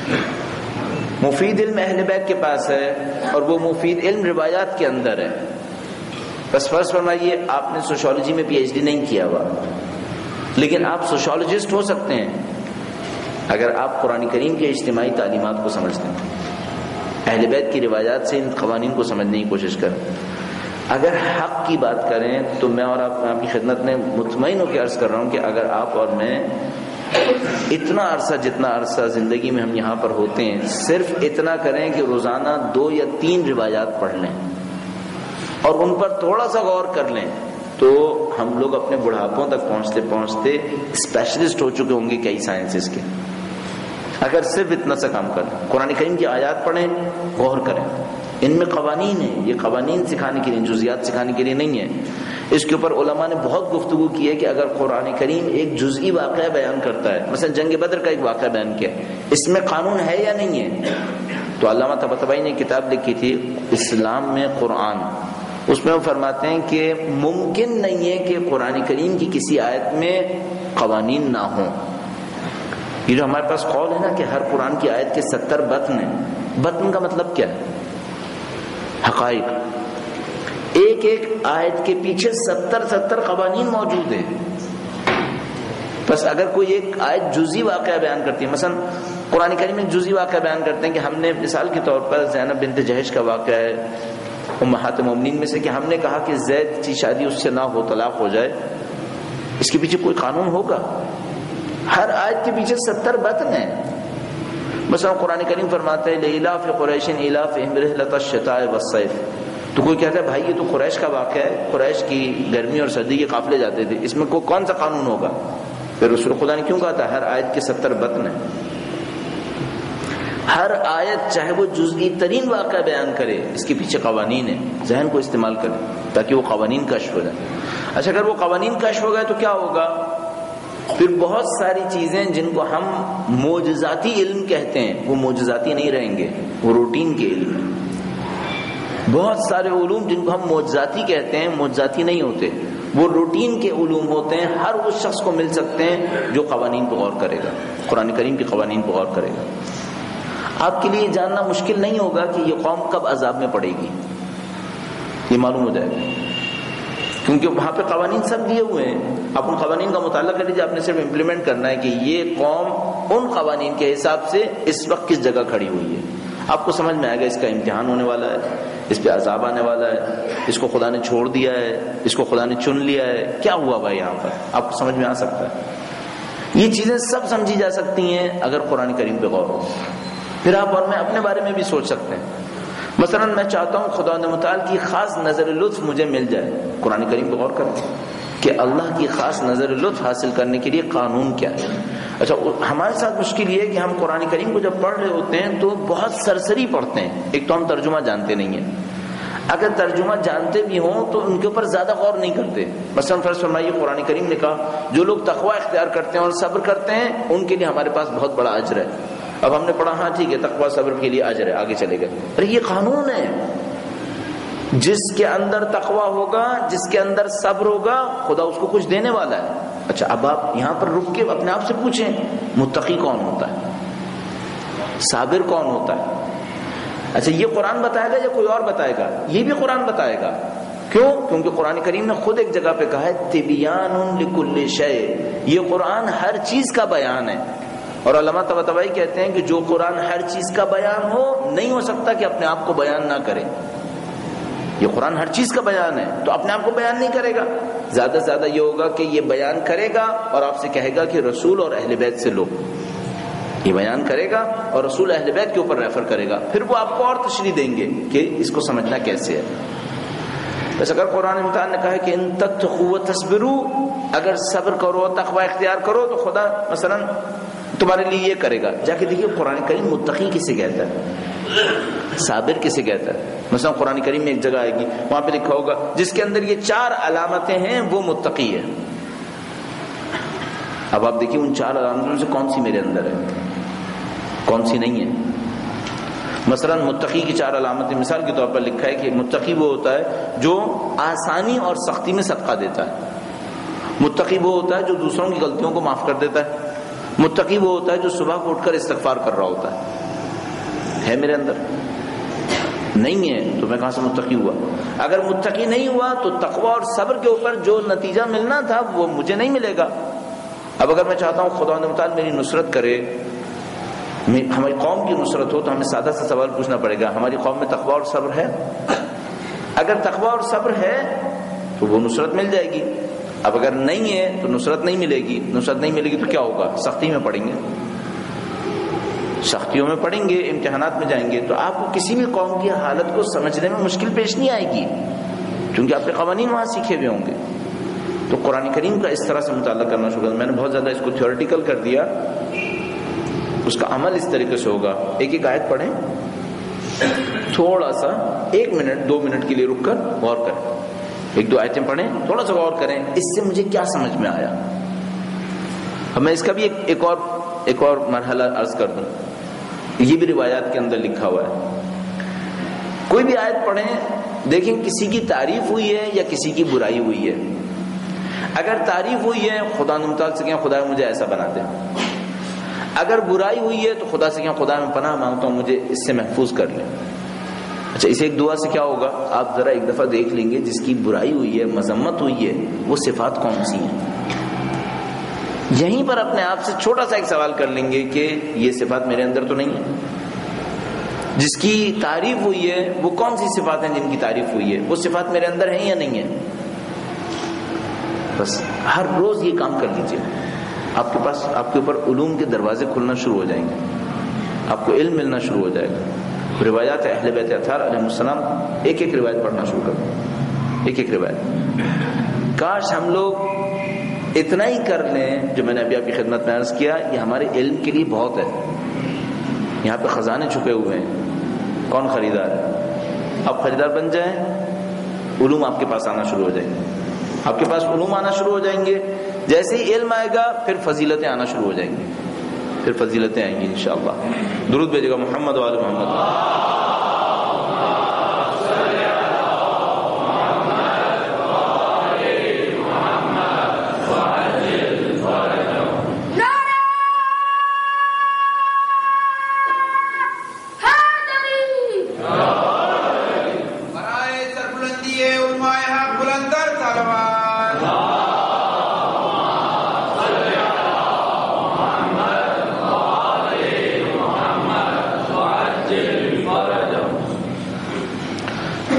مفید علم اہل بیت کے پاس ہے اور وہ مفید علم روایات کے اندر ہے. بس فرض فرمائیے آپ نے سوشیولوجی میں PhD نہیں کیا ہوا, لیکن آپ سوشیولوجسٹ ہو سکتے ہیں اگر آپ قرآن کریم کے اجتماعی تعلیمات کو سمجھتے ہیں, اہل بیت کی روایات سے ان قوانین کو سمجھنے کی کوشش کریں. اگر حق کی بات کریں تو میں اور آپ کی خدمت میں مطمئن ہو کے عرض کر رہا ہوں کہ اگر آپ اور میں اتنا عرصہ جتنا عرصہ زندگی میں ہم یہاں پر ہوتے ہیں صرف اتنا کریں کہ روزانہ 2 یا 3 روایات پڑھ لیں اور ان پر تھوڑا سا غور کر لیں تو ہم لوگ اپنے بڑھاپوں تک پہنچتے پہنچتے اسپیشلسٹ ہو چکے ہوں گے کئی سائنسز کے. اگر صرف اتنا سا کام کریں, قرآن کریم کی آیات پڑھیں, غور کریں, ان میں قوانین ہیں. یہ قوانین سکھانے کے لیے, جزیات سکھانے کے لیے نہیں ہے. اس کے اوپر علماء نے بہت گفتگو کی ہے کہ اگر قرآن کریم ایک جزئی واقعہ بیان کرتا ہے, مثلا جنگ بدر کا ایک واقعہ بیان کیا, اس میں قانون ہے یا نہیں ہے؟ تو علامہ طباطبائی نے کتاب لکھی تھی اسلام میں قرآن, اس میں وہ فرماتے ہیں کہ ممکن نہیں ہے کہ قرآن کریم کی کسی آیت میں قوانین نہ ہوں. یہ جو ہمارے پاس قول ہے نا کہ ہر قرآن کی آیت کے 70 بطن ہیں, بطن کا مطلب کیا ہے؟ حقائق. ایک ایک آیت کے پیچھے 70 قوانین موجود ہیں. بس اگر کوئی ایک آیت جزئی واقعہ بیان کرتی ہے, مثلا قرآن کریم میں جزئی واقعہ بیان کرتے ہیں کہ ہم نے مثال کے طور پر زینب بنت جہش کا واقعہ ہے امہات مومنین میں سے کہ ہم نے کہا کہ زید کی شادی اس سے نہ ہو, طلاق ہو جائے, اس کے پیچھے کوئی قانون ہوگا؟ ہر آیت کے پیچھے 70 بطن ہیں. مثلا قرآن کریم فرماتا ہے لإلاف قریش إیلافهم رحلة الشتاء والصيف. تو کوئی کہتا ہے بھائی یہ تو قریش کا واقعہ ہے, قریش کی گرمی اور سردی کے قافلے جاتے تھے, اس میں کون سا قانون ہوگا؟ پھر رسول خدا نے کیوں کہا تھا ہر آیت کے 70 بطن ہیں؟ ہر آیت چاہے وہ جزئی ترین واقعہ بیان کرے, اس کے پیچھے قوانین ہیں. ذہن کو استعمال کریں تاکہ وہ قوانین کشف ہو جائیں. اچھا اگر وہ قوانین کشف ہو گئے تو کیا ہوگا؟ پھر بہت ساری چیزیں جن کو ہم معجزاتی علم کہتے ہیں وہ معجزاتی نہیں رہیں گے, وہ روٹین کے علم ہیں. بہت سارے علوم جن کو ہم معجزاتی کہتے ہیں معجزاتی نہیں ہوتے, وہ روٹین کے علوم ہوتے ہیں. ہر اس شخص کو مل سکتے ہیں جو قوانین پر غور کرے گا, قرآن کریم کے قوانین پر غور کرے گا. آپ کے لیے جاننا مشکل نہیں ہوگا کہ یہ قوم کب عذاب میں پڑے گی, یہ معلوم ہو جائے گا, کیونکہ وہاں پہ قوانین سب دیے ہوئے ہیں. آپ ان قوانین کا مطالعہ کر لیجیے, آپ نے صرف امپلیمنٹ کرنا ہے کہ یہ قوم ان قوانین کے حساب سے اس وقت کس جگہ کھڑی ہوئی ہے. آپ کو سمجھ میں آئے گا اس کا امتحان ہونے والا ہے، اس پہ عذاب آنے والا ہے، اس کو خدا نے چھوڑ دیا ہے، اس کو خدا نے چن لیا ہے، کیا ہوا بھائی یہاں پر، آپ کو سمجھ میں آ سکتا ہے۔ یہ چیزیں سب سمجھی جا سکتی ہیں اگر قرآن کریم پہ غور ہو۔ پھر آپ اور میں اپنے بارے میں بھی سوچ سکتے ہیں۔ مثلا میں چاہتا ہوں خدا متعال کی خاص نظر لطف مجھے مل جائے، قرآن کریم پہ غور کریں کہ اللہ کی خاص نظر لطف حاصل کرنے کے لیے قانون کیا ہے۔ اچھا، ہمارے ساتھ مشکل یہ ہے کہ ہم قرآن کریم کو جب پڑھ رہے ہوتے ہیں تو بہت سرسری پڑھتے ہیں۔ ایک تو ہم ترجمہ جانتے نہیں ہیں، اگر ترجمہ جانتے بھی ہوں تو ان کے اوپر زیادہ غور نہیں کرتے۔ مثلا فرض فرمائیے قرآن کریم نے کہا جو لوگ تقوی اختیار کرتے ہیں اور صبر کرتے ہیں ان کے لیے ہمارے پاس بہت بڑا اجر ہے۔ اب ہم نے پڑھا ہاں ٹھیک ہے تقوی صبر کے لیے اجر ہے، آگے چلے گئے۔ ارے یہ قانون ہے، جس کے اندر تقوی ہوگا، جس کے اندر صبر ہوگا، خدا اس کو کچھ دینے والا ہے۔ اچھا، اب آپ یہاں پر رک کے اپنے آپ سے پوچھیں متقی کون ہوتا ہے، صابر کون ہوتا ہے؟ اچھا، یہ قرآن بتائے گا یا کوئی اور بتائے گا؟ یہ بھی قرآن بتائے گا۔ کیوں؟ کیونکہ قرآن کریم نے خود ایک جگہ پہ کہا ہے تبیان لکل شیء، یہ قرآن ہر چیز کا بیان ہے۔ اور علماء طباطبائی کہتے ہیں کہ جو قرآن ہر چیز کا بیان ہو، نہیں ہو سکتا کہ اپنے آپ کو بیان نہ کرے۔ یہ قرآن ہر چیز کا بیان ہے تو اپنے آپ کو بیان نہیں کرے گا، زیادہ سے زیادہ یہ ہوگا کہ یہ بیان کرے گا اور آپ سے کہے گا کہ رسول اور اہل بیت سے لو، یہ بیان کرے گا اور رسول اہل بیت کے اوپر ریفر کرے گا، پھر وہ آپ کو اور تشریح دیں گے کہ اس کو سمجھنا کیسے ہے۔ بس اگر قرآن متعال نے کہا ہے کہ ان تتقوا وتصبروا، اگر صبر کرو تقوی اختیار کرو تو خدا مثلا تمہارے لیے یہ کرے گا، جا کے دیکھیے قرآن کریم متقی کسے کہتا ہے، صابر کسے کہتا ہے۔ مثلا قرآن کریم میں ایک جگہ آئے گی، وہاں پہ لکھا ہوگا جس کے اندر یہ 4 علامتیں ہیں وہ متقی ہے۔ اب آپ دیکھیے ان 4 علامتوں سے کون سی میرے اندر ہے، کون سی نہیں ہے۔ مثلا متقی کی 4 علامتیں مثال کے طور پر لکھا ہے کہ متقی وہ ہوتا ہے جو آسانی اور سختی میں صدقہ دیتا ہے، متقی وہ ہوتا ہے جو دوسروں کی غلطیوں کو معاف کر دیتا ہے، متقی وہ ہوتا ہے جو صبح کو اٹھ کر استغفار کر رہا ہوتا ہے میرے اندر؟ نہیں ہے تو میں کہاں سے متقی ہوا؟ اگر متقی نہیں ہوا تو تقوی اور صبر کے اوپر جو نتیجہ ملنا تھا وہ مجھے نہیں ملے گا۔ اب اگر میں چاہتا ہوں خدا متعال میری نصرت کرے، ہماری قوم کی نصرت ہو، تو ہمیں سادہ سا سوال پوچھنا پڑے گا ہماری قوم میں تقوی اور صبر ہے؟ اگر تقوی اور صبر ہے تو وہ نصرت مل جائے گی، اب اگر نہیں ہے تو نصرت نہیں ملے گی۔ نصرت نہیں ملے گی تو کیا ہوگا؟ سختی میں پڑیں گے، سختیوں میں پڑیں گے، امتحانات میں جائیں گے۔ تو آپ کو کسی بھی قوم کی حالت کو سمجھنے میں مشکل پیش نہیں آئے گی کیونکہ آپ نے قوانین وہاں سیکھے ہوئے ہوں گے۔ تو قرآن کریم کا اس طرح سے مطالعہ کرنا شروع کر، میں نے بہت زیادہ اس کو تھیوریٹیکل کر دیا، اس کا عمل اس طریقے سے ہوگا۔ ایک ایک آیت پڑھیں، تھوڑا سا 1 منٹ 2 منٹ کے لیے رک کر غور کریں، 1-2 آیتیں پڑھیں، تھوڑا سا غور کریں اس سے مجھے کیا سمجھ میں آیا۔ اب میں اس کا بھی ایک اور مرحلہ عرض کر دوں، یہ بھی روایات کے اندر لکھا ہوا ہے۔ کوئی بھی آیت پڑھیں، دیکھیں کسی کی تعریف ہوئی ہے یا کسی کی برائی ہوئی ہے۔ اگر تعریف ہوئی ہے خدا متعال سے کہیں خدا مجھے ایسا بنا دے، اگر برائی ہوئی ہے تو خدا سے کہیں خدا میں پناہ مانگتا ہوں مجھے اس سے محفوظ کر لیں۔ اچھا، اس ایک دعا سے کیا ہوگا؟ آپ ذرا ایک دفعہ دیکھ لیں گے جس کی برائی ہوئی ہے، مذمت ہوئی ہے، وہ صفات کون سی ہیں۔ یہیں پر اپنے آپ سے چھوٹا سا ایک سوال کر لیں گے کہ یہ صفات میرے اندر تو نہیں ہے۔ جس کی تعریف ہوئی ہے وہ کون سی صفات ہیں جن کی تعریف ہوئی ہے، وہ صفات میرے اندر ہیں یا نہیں ہے؟ بس ہر روز یہ کام کر لیجئے، آپ کے پاس آپ کے اوپر علوم کے دروازے کھلنا شروع ہو جائیں گے، آپ کو علم ملنا شروع ہو جائے گا۔ روایات اہل بیت اطہار علیہ السلام، ایک ایک روایت پڑھنا شروع کر دیں، ایک ایک روایت۔ کاش ہم لوگ اتنا ہی کر لیں جو میں نے ابھی آپ کی خدمت میں عرض کیا، یہ ہمارے علم کے لیے بہت ہے۔ یہاں پہ خزانے چھپے ہوئے ہیں، کون خریدار ہے؟ آپ خریدار بن جائیں، علوم آپ کے پاس آنا شروع ہو جائیں گے، آپ کے پاس علوم آنا شروع ہو جائیں گے۔ جیسے ہی علم آئے گا پھر فضیلتیں آنا شروع ہو جائیں گی، پھر فضیلتیں آئیں گی انشاءاللہ۔ درود بھیجے گا محمد و آل محمد۔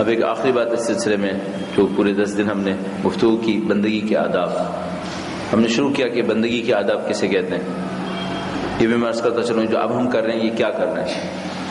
ایک آخری بات اس سلسلے میں، جو پورے 10 دن ہم نے گفتگو کی بندگی کے آداب، ہم نے شروع کیا کہ بندگی کے آداب کسے کہتے ہیں. یہ بھی میں عرض کرتا چلوں جو اب ہم کر رہے ہیں یہ کیا کر رہے ہیں.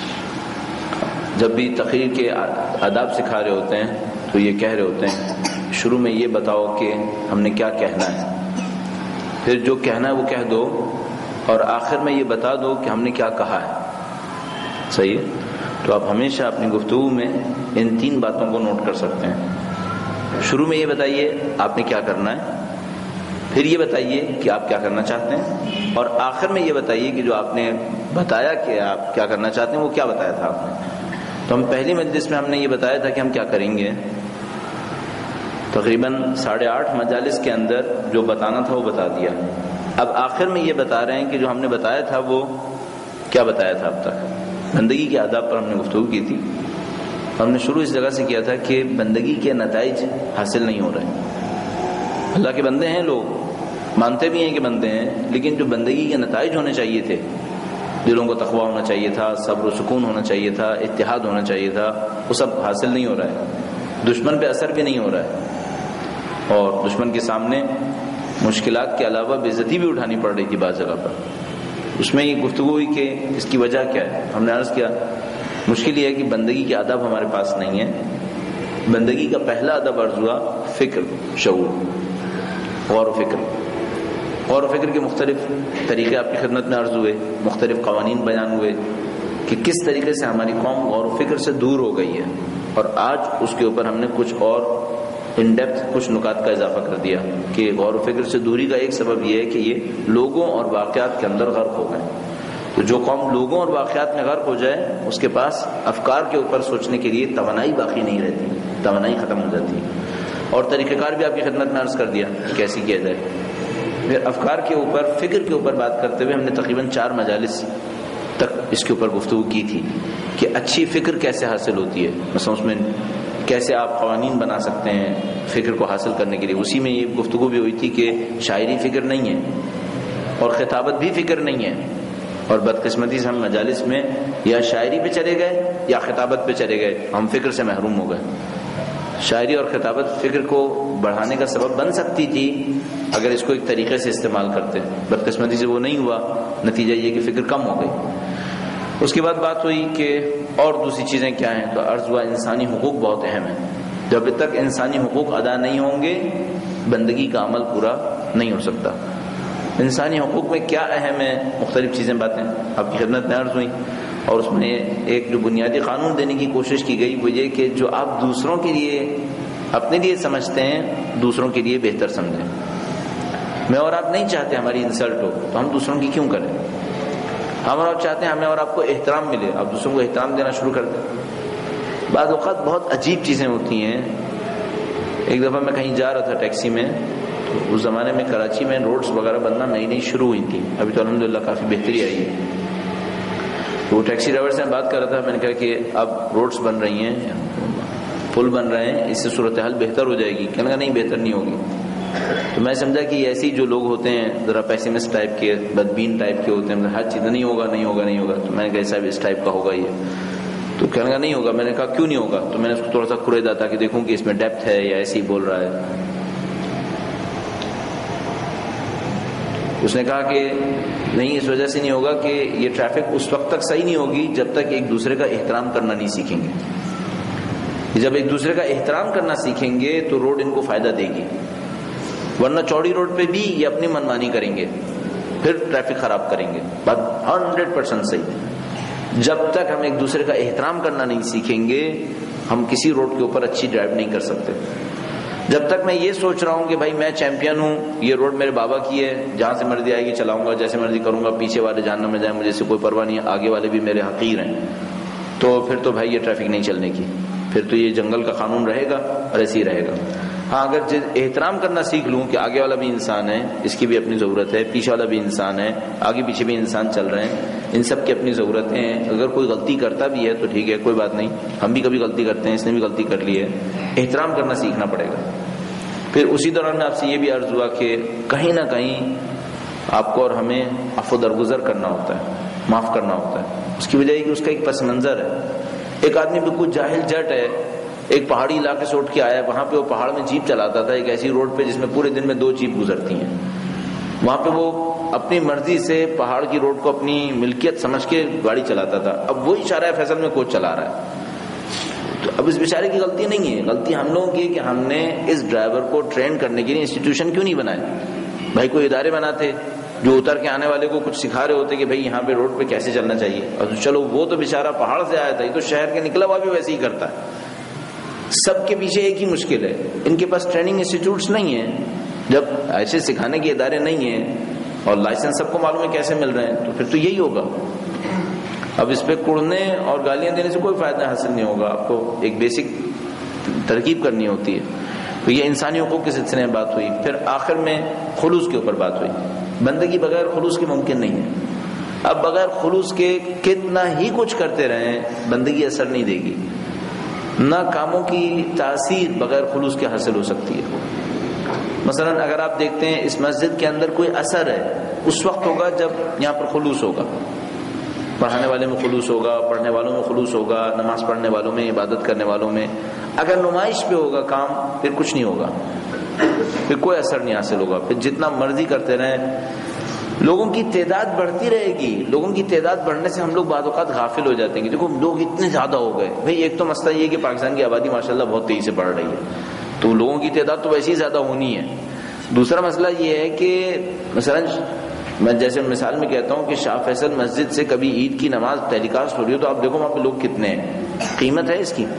جب بھی تقریر کے آداب سکھا رہے ہوتے ہیں تو یہ کہہ رہے ہوتے ہیں شروع میں یہ بتاؤ کہ ہم نے کیا کہنا ہے، پھر جو کہنا ہے وہ کہہ دو، اور آخر میں یہ بتا دو کہ ہم نے کیا کہا ہے. صحیح ہے؟ تو آپ ہمیشہ اپنی گفتگو میں ان 3 باتوں کو نوٹ کر سکتے ہیں. شروع میں یہ بتائیے آپ نے کیا کرنا ہے، پھر یہ بتائیے کہ آپ کیا کرنا چاہتے ہیں، اور آخر میں یہ بتائیے کہ جو آپ نے بتایا کہ آپ کیا کرنا چاہتے ہیں وہ کیا بتایا تھا آپ نے. تو ہم پہلی مجلس میں ہم نے یہ بتایا تھا کہ ہم کیا کریں گے. تقریباً 8.5 مجالس کے اندر جو بتانا تھا وہ بتا دیا. اب آخر میں یہ بتا رہے ہیں کہ جو ہم نے بتایا تھا وہ کیا بتایا تھا اب تک. بندگی کے آداب پر ہم نے گفتگو کی تھی. ہم نے شروع اس جگہ سے کیا تھا کہ بندگی کے نتائج حاصل نہیں ہو رہے. اللہ کے بندے ہیں، لوگ مانتے بھی ہیں کہ بندے ہیں، لیکن جو بندگی کے نتائج ہونے چاہیے تھے، دلوں کو تقویٰ ہونا چاہیے تھا، صبر و سکون ہونا چاہیے تھا، اتحاد ہونا چاہیے تھا، وہ سب حاصل نہیں ہو رہا ہے. دشمن پہ اثر بھی نہیں ہو رہا ہے، اور دشمن کے سامنے مشکلات کے علاوہ بے عزتی بھی اٹھانی پڑ رہی تھی بعض جگہ پر. اس میں یہ گفتگو ہوئی کہ اس کی وجہ کیا ہے. ہم نے عرض کیا مشکل یہ ہے کہ بندگی کے آداب ہمارے پاس نہیں ہے. بندگی کا پہلا ادب عرض ہوا فکر، شعور، غور و فکر. غور و فکر کے مختلف طریقے آپ کی خدمت میں عرض ہوئے، مختلف قوانین بیان ہوئے کہ کس طریقے سے ہماری قوم غور و فکر سے دور ہو گئی ہے. اور آج اس کے اوپر ہم نے کچھ اور ان ڈیپتھ کچھ نکات کا اضافہ کر دیا کہ غور و فکر سے دوری کا ایک سبب یہ ہے کہ یہ لوگوں اور واقعات کے اندر غرق ہو گئے. تو جو قوم لوگوں اور واقعات میں غرق ہو جائے اس کے پاس افکار کے اوپر سوچنے کے لیے توانائی باقی نہیں رہتی، توانائی ختم ہو جاتی ہے. اور طریقہ کار بھی آپ کی خدمت میں عرض کر دیا کیسی کیا جائے. پھر افکار کے اوپر، فکر کے اوپر بات کرتے ہوئے ہم نے تقریباً 4 مجالس تک اس کے اوپر گفتگو کی تھی کہ اچھی فکر کیسے حاصل ہوتی ہے. مثلا اس میں کیسے آپ قوانین بنا سکتے ہیں فکر کو حاصل کرنے کے لیے. اسی میں یہ گفتگو بھی ہوئی تھی کہ شاعری فکر نہیں ہے اور خطابت بھی فکر نہیں ہے، اور بدقسمتی سے ہم مجالس میں یا شاعری پہ چلے گئے یا خطابت پہ چلے گئے، ہم فکر سے محروم ہو گئے. شاعری اور خطابت فکر کو بڑھانے کا سبب بن سکتی تھی اگر اس کو ایک طریقے سے استعمال کرتے. بدقسمتی سے وہ نہیں ہوا، نتیجہ یہ کہ فکر کم ہو گئی. اس کے بعد بات ہوئی کہ اور دوسری چیزیں کیا ہیں، تو عرض ہوا انسانی حقوق بہت اہم ہیں. جب تک انسانی حقوق ادا نہیں ہوں گے بندگی کا عمل پورا نہیں ہو سکتا. انسانی حقوق میں کیا اہم ہے، مختلف چیزیں باتیں آپ کی خدمت میں عرض ہوئیں. اور اس میں ایک جو بنیادی قانون دینے کی کوشش کی گئی وہ یہ کہ جو آپ دوسروں کے لیے اپنے لیے سمجھتے ہیں دوسروں کے لیے بہتر سمجھیں. میں اور آپ نہیں چاہتے ہماری انسلٹ ہو تو ہم دوسروں کی کیوں کریں. ہم اور آپ چاہتے ہیں ہمیں اور آپ کو احترام ملے، آپ دوسروں کو احترام دینا شروع کر دیں. بعض اوقات بہت عجیب چیزیں ہوتی ہیں. ایک دفعہ میں کہیں جا رہا تھا ٹیکسی میں، تو اس زمانے میں کراچی میں روڈز وغیرہ بننا نئی شروع ہوئی تھی، ابھی تو الحمدللہ کافی بہتری آئی ہے. وہ ٹیکسی ڈرائیور سے بات کر رہا تھا، میں نے کہا کہ اب روڈز بن رہی ہیں، پل بن رہے ہیں، اس سے صورتحال بہتر ہو جائے گی. کہنے لگا نہیں بہتر نہیں ہوگی. تو میں سمجھا کہ ایسی جو لوگ ہوتے ہیں ذرا پیسیمسٹ ٹائپ کے، بدبین ٹائپ کے ہوتے ہیں، ہر چیز نہیں ہوگا نہیں ہوگا نہیں ہوگا. تو میں نے کہا صاحب اس ٹائپ کا ہوگا یہ. تو کہنے لگا نہیں ہوگا. میں نے کہا کیوں نہیں ہوگا. تو میں نے اس کو تھوڑا سا کریدا تھا کہ دیکھوں کہ اس میں ڈیپتھ ہے یا ایسے ہی بول رہا ہے. اس نے کہا کہ نہیں اس وجہ سے نہیں ہوگا کہ یہ ٹریفک اس وقت تک صحیح نہیں ہوگی جب تک ایک دوسرے کا احترام کرنا نہیں سیکھیں گے. جب ایک دوسرے کا احترام کرنا سیکھیں گے تو روڈ ان کو فائدہ دے گی، ورنہ چوڑی روڈ پہ بھی یہ اپنی منمانی کریں گے، پھر ٹریفک خراب کریں گے. بات 100% صحیح. جب تک ہم ایک دوسرے کا احترام کرنا نہیں سیکھیں گے ہم کسی روڈ کے اوپر اچھی ڈرائیو نہیں کر سکتے. جب تک میں یہ سوچ رہا ہوں کہ بھائی میں چیمپئن ہوں، یہ روڈ میرے بابا کی ہے، جہاں سے مرضی آئے گی چلاؤں گا، جیسے مرضی کروں گا، پیچھے والے جہنم میں جائیں مجھے سے کوئی پرواہ نہیں ہے، آگے والے بھی میرے حقیر ہیں، تو پھر تو بھائی یہ ٹریفک نہیں چلنے کی، پھر تو یہ جنگل کا قانون رہے گا اور ایسے ہی رہے گا. ہاں اگر احترام کرنا سیکھ لوں کہ آگے والا بھی انسان ہے، اس کی بھی اپنی ضرورت ہے، پیچھے والا بھی انسان ہے، آگے پیچھے بھی انسان چل رہے ہیں، ان سب کی اپنی ضرورتیں ہیں. اگر کوئی غلطی کرتا بھی ہے تو ٹھیک ہے کوئی بات نہیں، ہم بھی کبھی غلطی کرتے ہیں، اس نے بھی غلطی کر لی ہے. احترام کرنا سیکھنا پڑے گا. پھر اسی دوران میں آپ سے یہ بھی عرض ہوا کہ کہیں نہ کہیں آپ کو اور ہمیں عفو درگزر کرنا ہوتا ہے، معاف کرنا ہوتا ہے. اس کی وجہ یہ کہ اس کا ایک پس منظر ہے. ایک آدمی بالکل جاہل جٹ ہے، ایک پہاڑی علاقے سے اٹھ کے آیا, وہاں پہ وہ پہاڑ میں جیپ چلاتا تھا, ایک ایسی روڈ پہ جس میں پورے دن میں 2 جیپ گزرتی ہیں. وہاں پہ وہ اپنی مرضی سے پہاڑ کی روڈ کو اپنی ملکیت سمجھ کے گاڑی چلاتا تھا. اب وہی شارع فیصل میں کوچ چلا رہا ہے. تو اب اس بیچارے کی غلطی نہیں ہے, غلطی ہم لوگوں کی ہے کہ ہم نے اس ڈرائیور کو ٹرین کرنے کے لیے انسٹیٹیوشن کیوں نہیں بنائے. بھائی کوئی ادارے بناتے جو اتر کے آنے والے کو کچھ سکھا رہے ہوتے کہ بھائی یہاں پہ روڈ پہ کیسے چلنا چاہیے. اور چلو وہ تو بیچارہ پہاڑ سے آیا تھا, یہ تو شہر کے نکلا ہوا بھی ویسے ہی کرتا ہے. سب کے پیچھے ایک ہی مشکل ہے, ان کے پاس ٹریننگ انسٹیٹیوٹس نہیں ہیں. جب ایسے سکھانے کے ادارے نہیں ہیں اور لائسنس سب کو معلوم ہے کیسے مل رہے ہیں, تو پھر تو یہی ہوگا. اب اس پہ کڑنے اور گالیاں دینے سے کوئی فائدہ حاصل نہیں ہوگا. آپ کو ایک بیسک ترکیب کرنی ہوتی ہے. تو یہ انسانی حقوق کے سلسلے میں بات ہوئی. پھر آخر میں خلوص کے اوپر بات ہوئی. بندگی بغیر خلوص کے ممکن نہیں ہے. اب بغیر خلوص کے کتنا ہی کچھ کرتے رہیں بندگی اثر نہیں دے گی. نہ کاموں کی تاثیر بغیر خلوص کے حاصل ہو سکتی ہے. مثلا اگر آپ دیکھتے ہیں اس مسجد کے اندر کوئی اثر ہے, اس وقت ہوگا جب یہاں پر خلوص ہوگا. پڑھانے والے میں خلوص ہوگا, پڑھنے والوں میں خلوص ہوگا, نماز پڑھنے والوں میں, عبادت کرنے والوں میں. اگر نمائش پہ ہوگا کام, پھر کچھ نہیں ہوگا, پھر کوئی اثر نہیں حاصل ہوگا. پھر جتنا مرضی کرتے رہیں, لوگوں کی تعداد بڑھتی رہے گی. لوگوں کی تعداد بڑھنے سے ہم لوگ بعض اوقات غافل ہو جاتے ہیں کہ دیکھو لوگ اتنے زیادہ ہو گئے. بھئی ایک تو مسئلہ یہ کہ پاکستان کی آبادی ماشاءاللہ بہت تیزی سے بڑھ رہی ہے, تو لوگوں کی تعداد تو ویسے ہی زیادہ ہونی ہے. دوسرا مسئلہ یہ ہے کہ مثلا میں جیسے مثال میں کہتا ہوں کہ شاہ فیصل مسجد سے کبھی عید کی نماز ٹیلی کاسٹ ہو رہی ہو تو آپ دیکھو وہاں پہ لوگ کتنے ہیں. قیمت ہے اس کی؟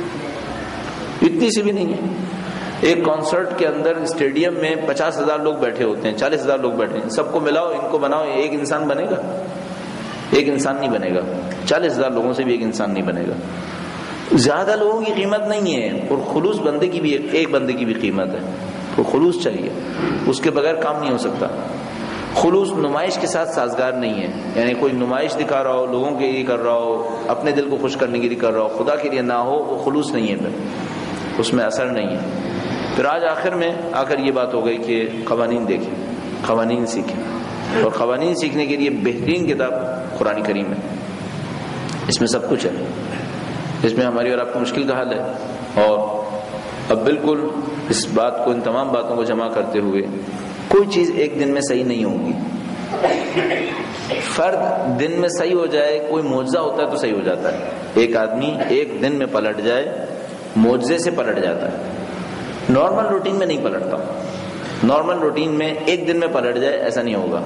اتنی سی بھی نہیں ہے. ایک کانسرٹ کے اندر اسٹیڈیم میں 50,000 لوگ بیٹھے ہوتے ہیں, 40,000 لوگ بیٹھے ہیں. سب کو ملاؤ, ان کو بناؤ, ایک انسان بنے گا؟ ایک انسان نہیں بنے گا. 40,000 لوگوں سے بھی ایک انسان نہیں بنے گا. زیادہ لوگوں کی قیمت نہیں ہے. اور خلوص بندے کی بھی, ایک بندے کی بھی قیمت ہے. تو خلوص چاہیے, اس کے بغیر کام نہیں ہو سکتا. خلوص نمائش کے ساتھ سازگار نہیں ہے. یعنی کوئی نمائش دکھا رہا ہو, لوگوں کے لیے کر رہا ہو, اپنے دل کو خوش کرنے کے لیے کر رہا ہو, خدا کے لیے نہ ہو, وہ خلوص نہیں ہے. پھر اس میں اثر نہیں ہے. پھر آج آخر میں آ کر یہ بات ہو گئی کہ قوانین دیکھیں, قوانین سیکھیں. اور قوانین سیکھنے کے لیے بہترین کتاب قرآن کریم ہے. اس میں سب کچھ ہے. اس میں ہماری اور آپ کی مشکل کا حل ہے. اور اب بالکل اس بات کو, ان تمام باتوں کو جمع کرتے ہوئے, کوئی چیز ایک دن میں صحیح نہیں ہوگی. فرد دن میں صحیح ہو جائے, کوئی معجزہ ہوتا ہے تو صحیح ہو جاتا ہے. ایک آدمی ایک دن میں پلٹ جائے, معجزے سے پلٹ جاتا ہے. نارمل روٹین میں نہیں پلٹتا. نارمل روٹین میں ایک دن میں پلٹ جائے ایسا نہیں ہوگا.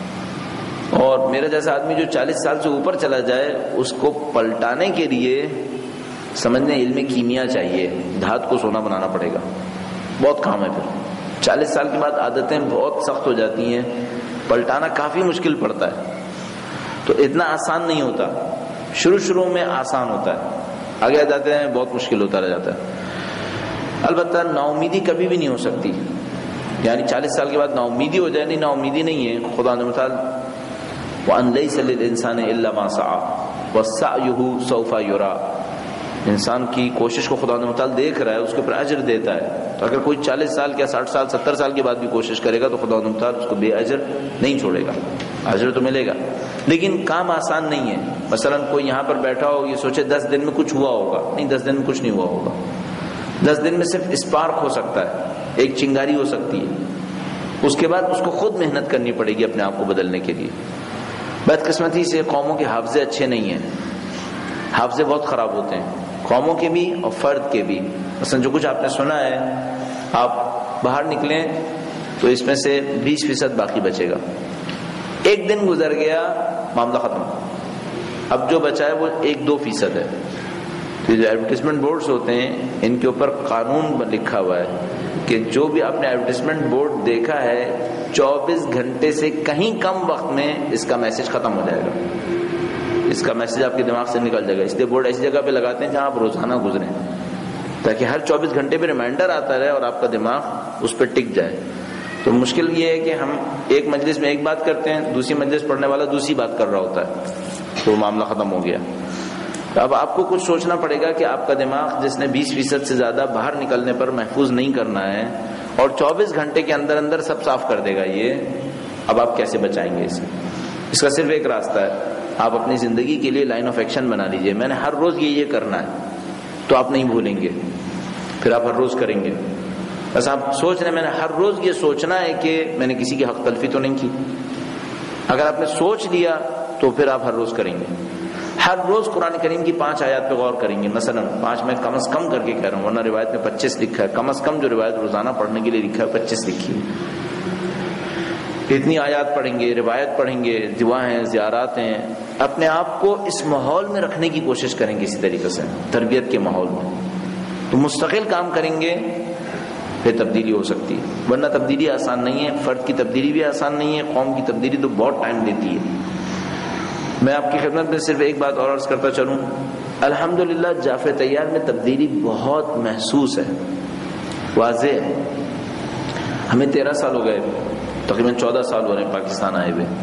اور میرا جیسا آدمی جو 40 سال سے اوپر چلا جائے, اس کو پلٹانے کے لیے سمجھنے علم کیمیا چاہیے. دھات کو سونا بنانا پڑے گا, بہت کام ہے. پھر 40 سال کے بعد عادتیں بہت سخت ہو جاتی ہیں, پلٹانا کافی مشکل پڑتا ہے. تو اتنا آسان نہیں ہوتا. شروع میں آسان ہوتا ہے, آگے جاتے ہیں بہت مشکل ہوتا رہ جاتا ہے. البتہ نا امیدی کبھی بھی نہیں ہو سکتی. یعنی 40 سال کے بعد نا امیدی ہو جائے, نہیں نا امیدی نہیں ہے. خدا نے مثال وَأَن لَيْسَ لِلْإِنسَانِ إِلَّا مَا سَعَى وَسَعْيُهُ سَوْفَ يُرَى. انسان کی کوشش کو خدا نے متعال دیکھ رہا ہے, اس کے اوپر اجر دیتا ہے. تو اگر کوئی 40 سال یا 60 سال 70 سال کے بعد بھی کوشش کرے گا تو خدا نے متعال اس کو بے اجر نہیں چھوڑے گا. اجر تو ملے گا, لیکن کام آسان نہیں ہے. مثلا کوئی یہاں پر بیٹھا ہو, یہ سوچے 10 دن میں کچھ ہوا ہوگا. نہیں, 10 دن میں کچھ نہیں ہوا ہوگا. 10 دن میں صرف اسپارک ہو سکتا ہے, ایک چنگاری ہو سکتی ہے. اس کے بعد اس کو خود محنت کرنی پڑے گی اپنے آپ کو بدلنے کے لیے. بدقسمتی سے قوموں کے حافظے اچھے نہیں ہیں. حافظے بہت خراب ہوتے ہیں, قوموں کے بھی اور فرد کے بھی. مثلا جو کچھ آپ نے سنا ہے, آپ باہر نکلیں تو اس میں سے 20% باقی بچے گا. ایک دن گزر گیا, معاملہ ختم. اب جو بچا ہے وہ 1-2% ہے. تو جو ایڈورٹیزمنٹ بورڈز ہوتے ہیں, ان کے اوپر قانون لکھا ہوا ہے کہ جو بھی آپ نے ایڈورٹیزمنٹ بورڈ دیکھا ہے 24 گھنٹے سے کہیں کم وقت میں اس کا میسج ختم ہو جائے گا. اس کا میسج آپ کے دماغ سے نکل جائے گا. اس لیے بورڈ ایسی جگہ پہ لگاتے ہیں جہاں آپ روزانہ گزریں, تاکہ ہر 24 گھنٹے پہ ریمائنڈر آتا رہے اور آپ کا دماغ اس پہ ٹک جائے. تو مشکل یہ ہے کہ ہم ایک مجلس میں ایک بات کرتے ہیں, دوسری مجلس پڑھنے والا دوسری بات کر رہا ہوتا ہے, تو معاملہ ختم ہو گیا. اب آپ کو کچھ سوچنا پڑے گا کہ آپ کا دماغ جس نے 20% سے زیادہ باہر نکلنے پر محفوظ نہیں کرنا ہے اور 24 گھنٹے کے اندر اندر سب صاف کر دے گا, یہ اب آپ کیسے بچائیں گے اسے؟ اس کا صرف ایک راستہ ہے, آپ اپنی زندگی کے لیے لائن آف ایکشن بنا لیجئے. میں نے ہر روز یہ کرنا ہے, تو آپ نہیں بھولیں گے. پھر آپ ہر روز کریں گے. بس آپ سوچ رہے ہیں میں نے ہر روز یہ سوچنا ہے کہ میں نے کسی کی حق تلفی تو نہیں کی. اگر آپ نے سوچ لیا تو پھر آپ ہر روز کریں گے. ہر روز قرآن کریم کی 5 آیات پہ غور کریں گے. مثلا 5 میں کم از کم کر کے کہہ رہا ہوں، ورنہ روایت میں 25 لکھا ہے. کم از کم جو روایت روزانہ پڑھنے کے لیے لکھا ہے 25 لکھی ہے. اتنی آیات پڑھیں گے، روایت پڑھیں گے، دعا ہیں، زیارات ہیں. اپنے آپ کو اس ماحول میں رکھنے کی کوشش کریں گے، اسی طریقے سے تربیت کے ماحول میں. تو مستقل کام کریں گے پھر تبدیلی ہو سکتی ہے. ورنہ تبدیلی آسان نہیں ہے. فرد کی تبدیلی بھی آسان نہیں ہے. قوم کی تبدیلی تو بہت ٹائم لیتی ہے. میں آپ کی خدمت میں صرف ایک بات اور عرض کرتا چلوں. الحمدللہ جعفر طیار میں تبدیلی بہت محسوس ہے، واضح ہے. ہمیں 13 سال ہو گئے، تقریباً 14 سال ہو رہے ہیں پاکستان آئے ہوئے.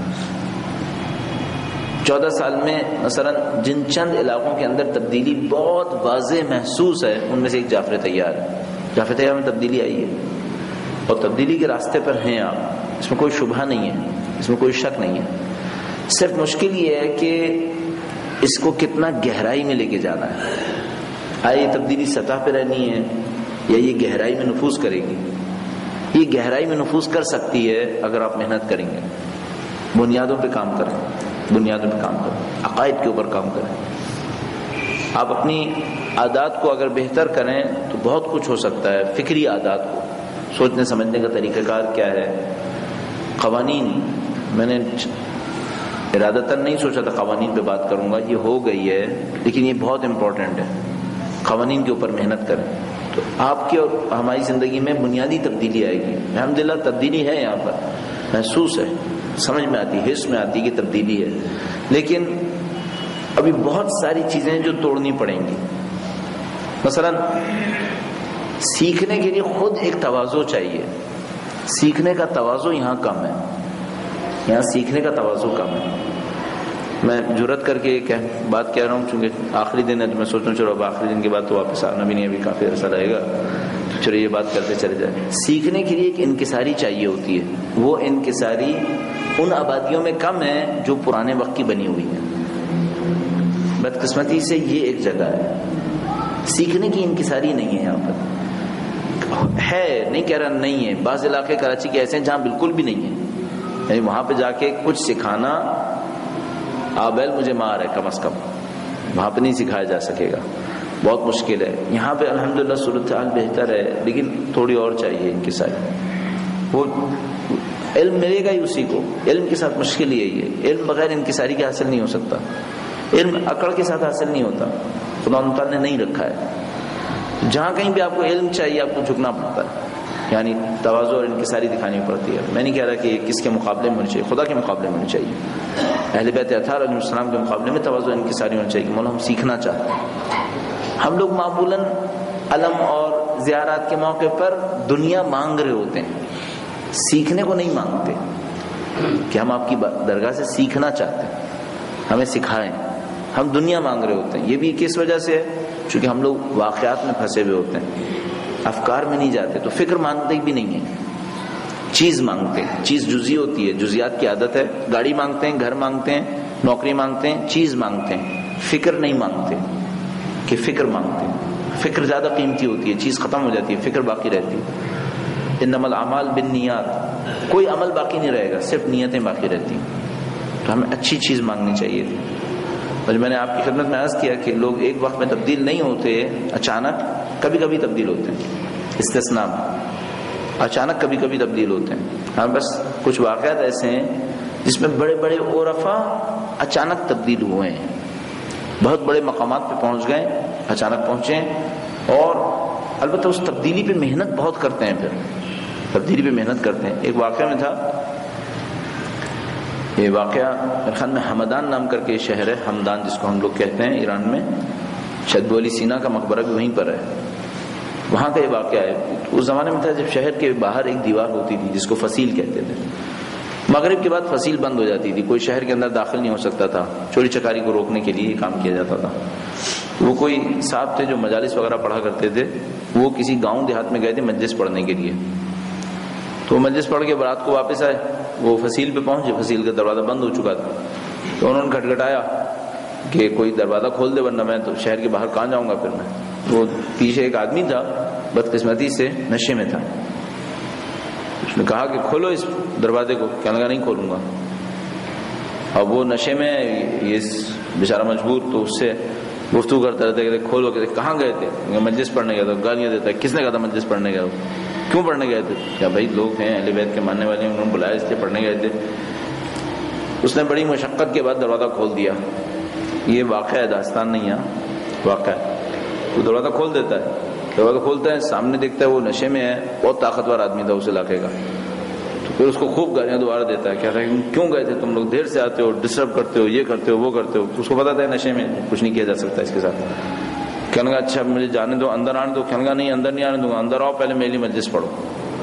14 سال میں مثلا جن چند علاقوں کے اندر تبدیلی بہت واضح محسوس ہے، ان میں سے ایک جعفر طیار ہے. جعفر طیار میں تبدیلی آئی ہے اور تبدیلی کے راستے پر ہیں آپ. اس میں کوئی شبہ نہیں ہے، اس میں کوئی شک نہیں ہے. صرف مشکل یہ ہے کہ اس کو کتنا گہرائی میں لے کے جانا ہے. آئے یہ تبدیلی سطح پہ رہنی ہے یا یہ گہرائی میں نفوذ کرے گی؟ یہ گہرائی میں نفوذ کر سکتی ہے اگر آپ محنت کریں گے، بنیادوں پہ کام کریں، بنیادوں پہ کام کریں، عقائد کے اوپر کام کریں. آپ اپنی عادات کو اگر بہتر کریں تو بہت کچھ ہو سکتا ہے. فکری عادات کو، سوچنے سمجھنے کا طریقہ کار کیا ہے. قوانین، میں نے ارادتاً نہیں سوچا تھا قوانین پہ بات کروں گا، یہ ہو گئی ہے، لیکن یہ بہت امپورٹنٹ ہے. قوانین کے اوپر محنت کریں تو آپ کی اور ہماری زندگی میں بنیادی تبدیلی آئے گی. الحمدللہ تبدیلی ہے، یہاں پر محسوس ہے، سمجھ میں آتی ہے، حس میں آتی ہے کہ تبدیلی ہے. لیکن ابھی بہت ساری چیزیں جو توڑنی پڑیں گی. مثلا سیکھنے کے لیے خود ایک تواضع چاہیے. سیکھنے کا تواضع یہاں کم ہے، یہاں سیکھنے کا تواضع کم ہے. میں جرت کر کے ایک بات کہہ رہا ہوں، چونکہ آخری دن ہے تو میں سوچ رہا ہوں چلو اب آخری دن کے بعد تو واپس آنا بھی نہیں، ابھی کافی عرصہ رہے گا، چلو یہ بات کرتے چلے جائیں. سیکھنے کے لیے ایک انکساری چاہیے ہوتی ہے. وہ انکساری ان آبادیوں میں کم ہے جو پرانے وقت کی بنی ہوئی ہیں. بدقسمتی سے یہ ایک جگہ ہے، سیکھنے کی انکساری نہیں ہے. یہاں پر ہے، نہیں کہہ رہا نہیں ہے. بعض علاقے کراچی کے ایسے ہیں جہاں بالکل بھی نہیں ہے. یعنی وہاں پہ جا کے کچھ سکھانا آبیل مجھے مار ہے، کم از کم وہاں پہ نہیں سکھایا جا سکے گا، بہت مشکل ہے. یہاں پہ الحمدللہ صورتحال بہتر ہے، لیکن تھوڑی اور چاہیے انکساری. وہ علم ملے گا ہی اسی کو. علم کے ساتھ مشکل یہی ہے، علم بغیر انکساری کے حاصل نہیں ہو سکتا. علم اکڑ کے ساتھ حاصل نہیں ہوتا، خدا تعالیٰ نے نہیں رکھا ہے. جہاں کہیں بھی آپ کو علم چاہیے آپ کو جھکنا پڑتا ہے، یعنی تواضع اور انکساری دکھانی پڑتی ہے. میں نہیں کہہ رہا کہ کس کے مقابلے میں ہونی چاہیے، خدا کے مقابلے میں ہونی چاہیے. اہل بیت اطہار علیہ السلام کے مقابلے میں تواضع اور انکساری ہونی چاہیے کہ مولا ہم سیکھنا چاہتے ہیں. ہم لوگ معمولاً علم اور زیارات کے موقع پر دنیا مانگ رہے ہوتے ہیں، سیکھنے کو نہیں مانگتے کہ ہم آپ کی درگاہ سے سیکھنا چاہتے ہیں، ہمیں سکھائیں. ہم دنیا مانگ رہے ہوتے ہیں. یہ بھی کس وجہ سے ہے؟ چونکہ ہم لوگ واقعات میں پھنسے ہوئے ہوتے ہیں، افکار میں نہیں جاتے، تو فکر مانگتے بھی نہیں ہیں، چیز مانگتے ہیں. چیز جزئی ہوتی ہے، جزیات کی عادت ہے. گاڑی مانگتے ہیں، گھر مانگتے ہیں، نوکری مانگتے ہیں، چیز مانگتے ہیں، فکر نہیں مانگتے کہ فکر مانگتے ہیں. فکر زیادہ قیمتی ہوتی ہے، چیز ختم ہو جاتی ہے، فکر باقی رہتی ہے. انما الاعمال بالنیات، کوئی عمل باقی نہیں رہے گا، صرف نیتیں باقی رہتی ہیں. تو ہمیں اچھی چیز مانگنی چاہیے. اور میں نے آپ کی خدمت میں عرض کیا کہ لوگ ایک وقت میں تبدیل نہیں ہوتے، اچانک کبھی کبھی تبدیل ہوتے ہیں، استثناء میں اچانک کبھی کبھی تبدیل ہوتے ہیں. ہاں بس کچھ واقعات ایسے ہیں جس میں بڑے بڑے عرفا اچانک تبدیل ہوئے ہیں، بہت بڑے مقامات پہ پہنچ گئے، اچانک پہنچے. اور البتہ اس تبدیلی پہ محنت بہت کرتے ہیں، پھر تبدیلی پہ محنت کرتے ہیں. ایک واقعہ میں تھا، یہ واقعہ میرے خیال میں حمدان نام کر کے شہر ہے، حمدان جس کو ہم لوگ کہتے ہیں ایران میں. شدب علی سینا کا مقبرہ بھی وہیں پر ہے. وہاں کا یہ واقعہ ہے. اس زمانے میں تھا جب شہر کے باہر ایک دیوار ہوتی تھی جس کو فصیل کہتے تھے. مغرب کے بعد فصیل بند ہو جاتی تھی، کوئی شہر کے اندر داخل نہیں ہو سکتا تھا. چوری چکاری کو روکنے کے لیے یہ کام کیا جاتا تھا. وہ کوئی صاحب تھے جو مجالس وغیرہ پڑھا کرتے تھے، وہ کسی گاؤں دیہات میں گئے تھے مجلس پڑھنے کے لیے. تو وہ مجلس پڑھ کے رات کو واپس آئے، وہ فصیل پہ پہنچے، فصیل کا دروازہ بند ہو چکا تھا. تو انہوں نے کھٹکھٹایا کہ کوئی دروازہ کھول دے ورنہ میں تو شہر کے باہر کہاں جاؤں گا. پھر میں وہ پیچھے ایک آدمی تھا بدقسمتی سے نشے میں تھا. اس نے کہا کہ کھولو اس دروازے کو. کہنے لگا نہیں کھولوں گا. اب وہ نشے میں یہ بیچارہ مجبور, تو اس سے گفتگو کرتا رہتا ہے کہ کھولو. کہتے کہاں گئے تھے؟ مجلس پڑھنے گیا تھا. گالیاں دیتا ہے. کس نے کہا تھا مجلس پڑھنے گیا؟ کیوں پڑھنے گئے تھے؟ کیا بھائی لوگ ہیں اہل بیت کے ماننے والے ہیں, انہوں نے بلایا اس لیے پڑھنے گئے تھے. اس نے بڑی مشقت کے بعد دروازہ کھول دیا. یہ واقعہ ہے, داستان نہیں ہے, واقعہ ہے. تو دروازہ کھول دیتا ہے. دروازہ کھولتا ہے, سامنے دیکھتا ہے وہ نشے میں ہے, بہت طاقتور آدمی تھا اس علاقے کا. تو پھر اس کو خوب گالیاں دوبارہ دیتا ہے. کہتا ہے کیوں گئے تھے تم لوگ؟ دیر سے آتے ہو, ڈسٹرب کرتے ہو, یہ کرتے ہو, وہ کرتے ہو. اس کو پتا تھا نشے میں کچھ نہیں کیا جا سکتا اس کے ساتھ. کہنے لگا اچھا مجھے جانے دو, اندر آنے دو. کہنے لگا نہیں اندر نہیں آنے دوں گا, اندر آؤ پہلے میری مجلس پڑھو.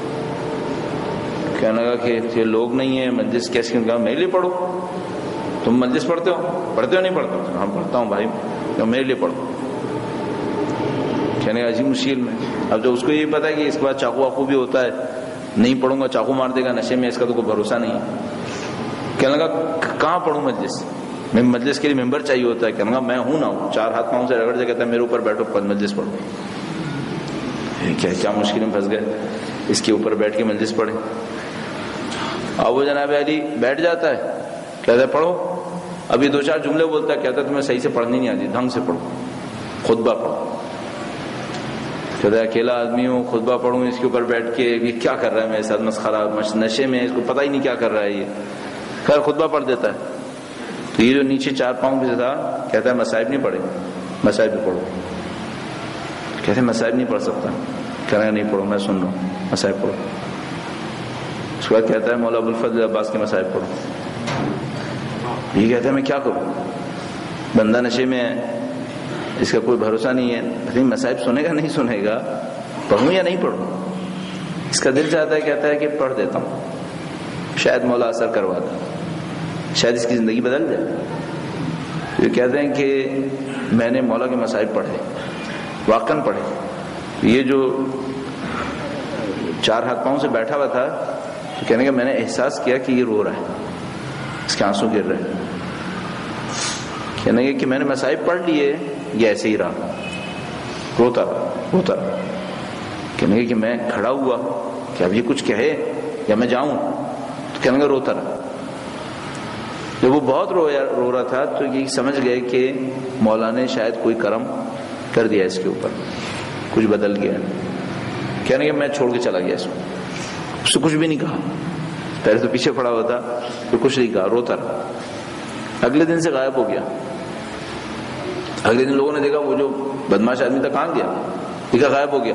کہنے لگا کہ یہ لوگ نہیں ہیں, مجلس کیسے؟ کہا میرے لیے پڑھو. تم مجلس پڑھتے ہو نہیں پڑھتے ہو؟ ہم پڑھتا ہوں بھائی. میرے لیے پڑھو. کہنے کا عجیب مشکل میں. اب جب اس کو یہ پتا ہے کہ اس کے بعد چاقو واقو بھی ہوتا ہے, نہیں پڑھوں گا چاقو مار دے گا نشے میں, اس کا تو کوئی بھروسہ نہیں. کہنے لگا کہاں پڑھوں مجلس؟ میں مجلس کے لیے ممبر چاہیے ہوتا ہے. کہنے لگا میں ہوں نا ہوں, 4 ہاتھ پاؤں سے رگڑ سے کہتا ہے میرے اوپر بیٹھو مجلس پڑھو. کیا مشکل میں پھنس گئے, اس کے اوپر بیٹھ کے مجلس پڑھے. اب وہ جناب علی بیٹھ جاتا ہے, کہتا ہے پڑھو. ابھی 2-4 جملے بولتا ہے, کہتا ہے تمہیں صحیح سے پڑھنی نہیں آتی, ڈھنگ سے پڑھو, خطبہ پڑھو. کہتا ہے اکیلا آدمی ہوں, خطبہ پڑھوں اس کے اوپر بیٹھ کے, یہ کیا کر رہا ہے میرے ساتھ مسخرہ, نشے میں, اس کو پتہ ہی نہیں کیا کر رہا ہے یہ. خیر خطبہ پڑھ دیتا ہے. تو یہ جو نیچے 4 پاؤں پہ تھا, کہتا ہے مصائب نہیں پڑھے, مصائب بھی پڑھو. کہتے ہیں مصائب نہیں پڑھ سکتا. کہہ رہا نہیں پڑھو, میں سن رہا ہوں, مصائب پڑھو. اس کے بعد کہتا ہے مولا ابوالفضل عباس کے مصائب پڑھو. یہ کہتا ہے میں کیا کروں, بندہ نشے میں ہے, اس کا کوئی بھروسہ نہیں ہے, لیکن مصائب سنے گا نہیں سنے گا, پڑھوں یا نہیں پڑھوں. اس کا دل چاہتا ہے, کہتا ہے کہ پڑھ دیتا ہوں, شاید مولا اثر کروا دے, شاید اس کی زندگی بدل جائے. یہ کہتے ہیں کہ میں نے مولا کے مصائب پڑھے, واقعاً پڑھے. یہ جو 4 ہاتھ پاؤں سے بیٹھا ہوا تھا, تو کہنے کا میں نے احساس کیا کہ یہ رو رہا ہے, اس کے آنسو گر رہے ہیں. کہنے کہ میں نے مصائب پڑھ لیے, یہ ایسے ہی رہا, روتا رہا. کہنے کہ میں کھڑا ہوا کہ اب یہ کچھ کہے یا میں جاؤں, تو کہنے کا روتا رہا. جب وہ بہت رو رہا تھا تو یہ سمجھ گئے کہ مولا نے شاید کوئی کرم کر دیا اس کے اوپر, کچھ بدل گیا. کہنے کہ میں چھوڑ کے چلا گیا اس سے کچھ بھی نہیں کہا. پہلے تو پیچھے پڑا ہوا تھا, تو کچھ نہیں کہا, روتا رہا. اگلے دن سے غائب ہو گیا. اگلے دن لوگوں نے دیکھا وہ جو بدماش آدمی تھا کہاں گیا, دیکھا غائب ہو گیا.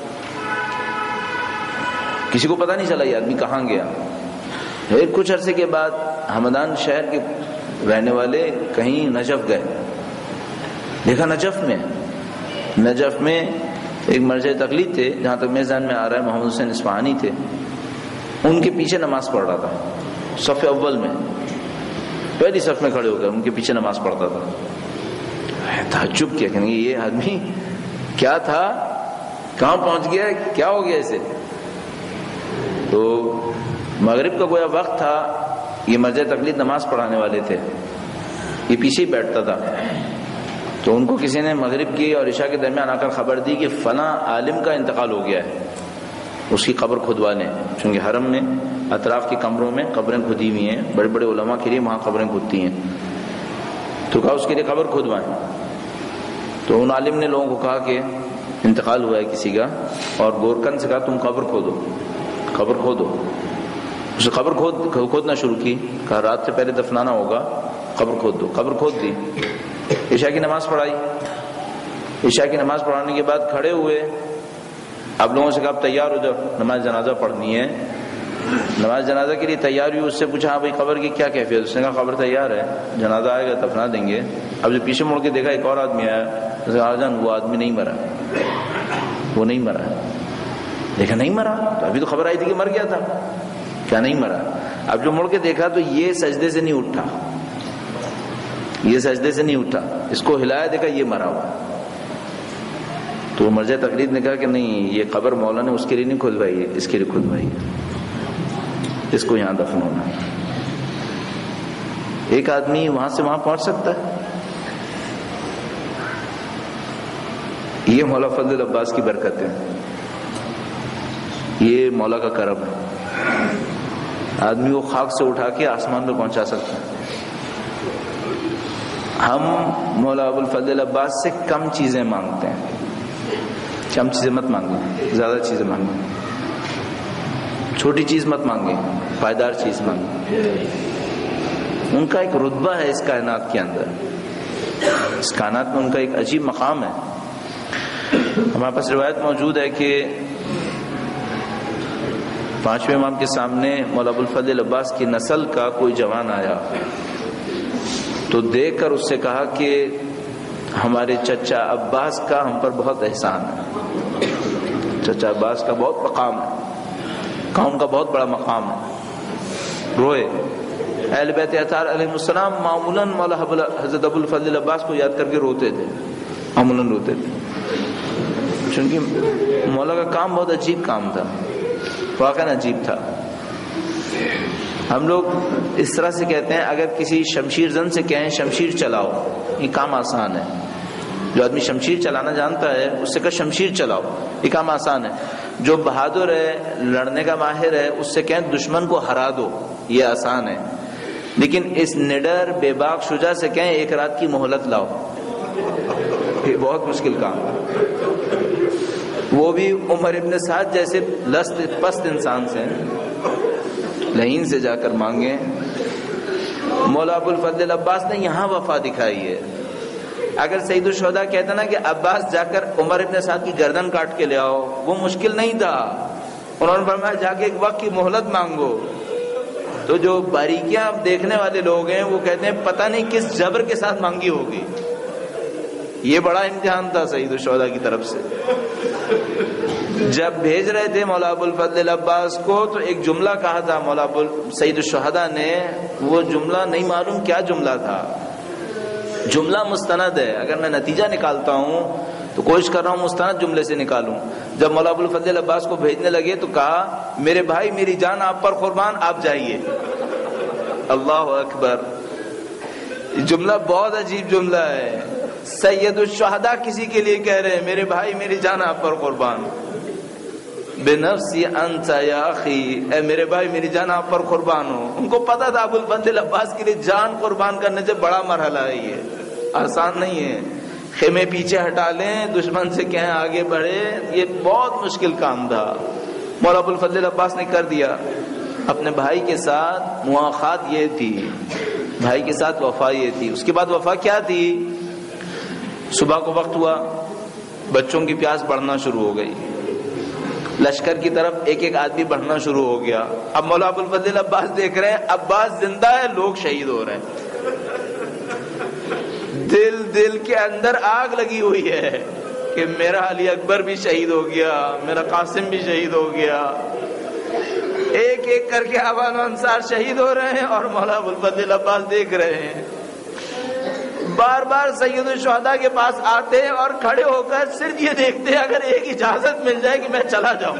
کسی کو پتہ نہیں چلا یہ آدمی کہاں گیا. کچھ عرصے کے بعد ہمدان شہر کے رہنے والے کہیں نجف گئے, دیکھا نجف میں ایک مرجع تقلید تھے, جہاں تک میرے ذہن میں آ رہا ہے محمد حسین اصفہانی تھے. ان کے پیچھے نماز پڑھ رہا تھا, صف اول میں, پہلی صف میں کھڑے ہو کر ان کے پیچھے نماز پڑھتا تھا. تعجب کیا, کہیں یہ آدمی کیا تھا, کہاں پہنچ گیا, کیا ہو گیا اسے. تو مغرب کا گویا وقت تھا, یہ مرجع تقلید نماز پڑھانے والے تھے, یہ پیچھے ہی بیٹھتا تھا. تو ان کو کسی نے مغرب کی اور عشاء کے درمیان آ کر خبر دی کہ فلاں عالم کا انتقال ہو گیا ہے, اس کی قبر کھدوانے. چونکہ حرم میں اطراف کے کمروں میں قبریں کھدی ہوئی ہیں, بڑے بڑے علماء کے لیے وہاں قبریں کھدتی ہیں, تو کہا اس کے لیے قبر کھدوائیں. تو ان عالم نے لوگوں کو کہا کہ انتقال ہوا ہے کسی کا, اور گورکن سے کہا تم قبر کھودو. اسے قبر کھودنا شروع کی. کہا رات سے پہلے دفنانا ہوگا, قبر کھود دو. قبر کھود دی. عشاء کی نماز پڑھائی. عشاء کی نماز پڑھانے کے بعد کھڑے ہوئے, اب لوگوں سے کہا تیار ہو جاؤ, نماز جنازہ پڑھنی ہے. نماز جنازہ کے لیے تیار ہوئی. اس سے پوچھا ہاں بھائی قبر کی کیا کیفیت؟ اس نے کہا قبر تیار ہے, جنازہ آئے گا دفنا دیں گے. اب جو پیچھے مڑ کے دیکھا ایک اور آدمی آیا, اس نے کہا جان وہ آدمی نہیں مرا, وہ نہیں مرا. دیکھا نہیں مرا, تو ابھی تو خبر آئی تھی کہ مر گیا تھا, کیا نہیں مرا. اب جو مڑ کے دیکھا تو یہ سجدے سے نہیں اٹھا, یہ سجدے سے نہیں اٹھا. اس کو ہلایا, دیکھا یہ مرا ہوا. تو مرجع تقلید نے کہا کہ نہیں, یہ قبر مولا نے اس کے لیے نہیں کھدوائی ہے, اس کے لیے کھدوائی ہے, اس کو یہاں دفن ہونا. ایک آدمی وہاں سے وہاں پہنچ سکتا ہے. یہ مولا فضل عباس کی برکت ہے. یہ مولا کا کرم ہے، آدمی کو خاک سے اٹھا کے آسمان پہ پہنچا سکتا ہے۔ ہم مولا ابوالفضل عباس سے کم چیزیں مانگتے ہیں، کم چیزیں مت مانگیں، زیادہ چیزیں مانگیں، چھوٹی چیز مت مانگیں، پائیدار چیز مانگیں۔ ان کا ایک رتبہ ہے اس کائنات کے اندر، اس کائنات میں ان کا ایک عجیب مقام ہے۔ ہمارے پاس روایت موجود ہے کہ پانچویں امام کے سامنے مولا ابوالفضل عباس کی نسل کا کوئی جوان آیا تو دیکھ کر اس سے کہا کہ ہمارے چچا عباس کا ہم پر بہت احسان ہے، چچا عباس کا بہت مقام ہے، ان کا بہت بڑا مقام ہے۔ روئے۔ اہل بیت اطہار علیہ السلام معمولاً مولا حضرت ابوالفضل عباس کو یاد کر کے روتے تھے، معمولاً روتے تھے، چونکہ مولا کا کام بہت عجیب کام تھا، واقعاً عجیب تھا۔ ہم لوگ اس طرح سے کہتے ہیں، اگر کسی شمشیر زن سے کہیں شمشیر چلاؤ، یہ کام آسان ہے، جو آدمی شمشیر چلانا جانتا ہے اس سے کہ شمشیر چلاؤ، یہ کام آسان ہے۔ جو بہادر ہے، لڑنے کا ماہر ہے، اس سے کہیں دشمن کو ہرا دو، یہ آسان ہے۔ لیکن اس نڈر بے باک شجاع سے کہیں ایک رات کی مہلت لاؤ، یہ بہت مشکل کام ہے، وہ بھی عمر ابن سعد جیسے لست پست انسان سے، لعین سے جا کر مانگے۔ مولا ابوالفضل عباس نے یہاں وفا دکھائی ہے۔ اگر سید الشہداء کہتا نا کہ عباس جا کر عمر ابن سعد کی گردن کاٹ کے لے آؤ، وہ مشکل نہیں تھا، انہوں نے فرمایا جا کے ایک وقت کی مہلت مانگو۔ تو جو باریکیاں دیکھنے والے لوگ ہیں وہ کہتے ہیں پتہ نہیں کس جبر کے ساتھ مانگی ہوگی، یہ بڑا امتحان تھا سید الشہداء کی طرف سے۔ جب بھیج رہے تھے مولا ابوالفضل عباس کو تو ایک جملہ کہا تھا مولا سید الشہداء نے، وہ جملہ نہیں معلوم کیا جملہ تھا، جملہ مستند ہے، اگر میں نتیجہ نکالتا ہوں تو کوشش کر رہا ہوں مستند جملے سے نکالوں۔ جب مولا ابوالفضل عباس کو بھیجنے لگے تو کہا میرے بھائی میری جان آپ پر قربان، آپ جائیے۔ اللہ اکبر، یہ جملہ بہت عجیب جملہ ہے، سید الشہداء کسی کے لیے کہہ رہے ہیں میرے بھائی میری جان آپ پر قربان، بنفسی انت یا اخی، اے میرے بھائی میری جان آپ پر قربان ہو۔ ان کو پتا تھا ابوالفضل عباس کے لیے جان قربان کرنے سے بڑا مرحلہ ہے، یہ آسان نہیں ہے، خیمے پیچھے ہٹا لیں، دشمن سے کہیں آگے بڑھے، یہ بہت مشکل کام تھا۔ مولا ابوالفضل عباس نے کر دیا۔ اپنے بھائی کے ساتھ مواخات یہ تھی، بھائی کے ساتھ وفا یہ تھی۔ اس کے بعد وفا کیا تھی؟ صبح کو وقت ہوا، بچوں کی پیاس بڑھنا شروع ہو گئی، لشکر کی طرف ایک ایک آدمی بڑھنا شروع ہو گیا۔ اب مولا ابوالفضل عباس دیکھ رہے ہیں عباس زندہ ہے، لوگ شہید ہو رہے ہیں، دل کے اندر آگ لگی ہوئی ہے کہ میرا علی اکبر بھی شہید ہو گیا، میرا قاسم بھی شہید ہو گیا، ایک ایک کر کے اوان و انصار شہید ہو رہے ہیں، اور مولا ابوالفضل عباس دیکھ رہے ہیں۔ بار بار سید الشہداء کے پاس آتے اور کھڑے ہو کر صرف یہ دیکھتے اگر ایک اجازت مل جائے کہ میں چلا جاؤں۔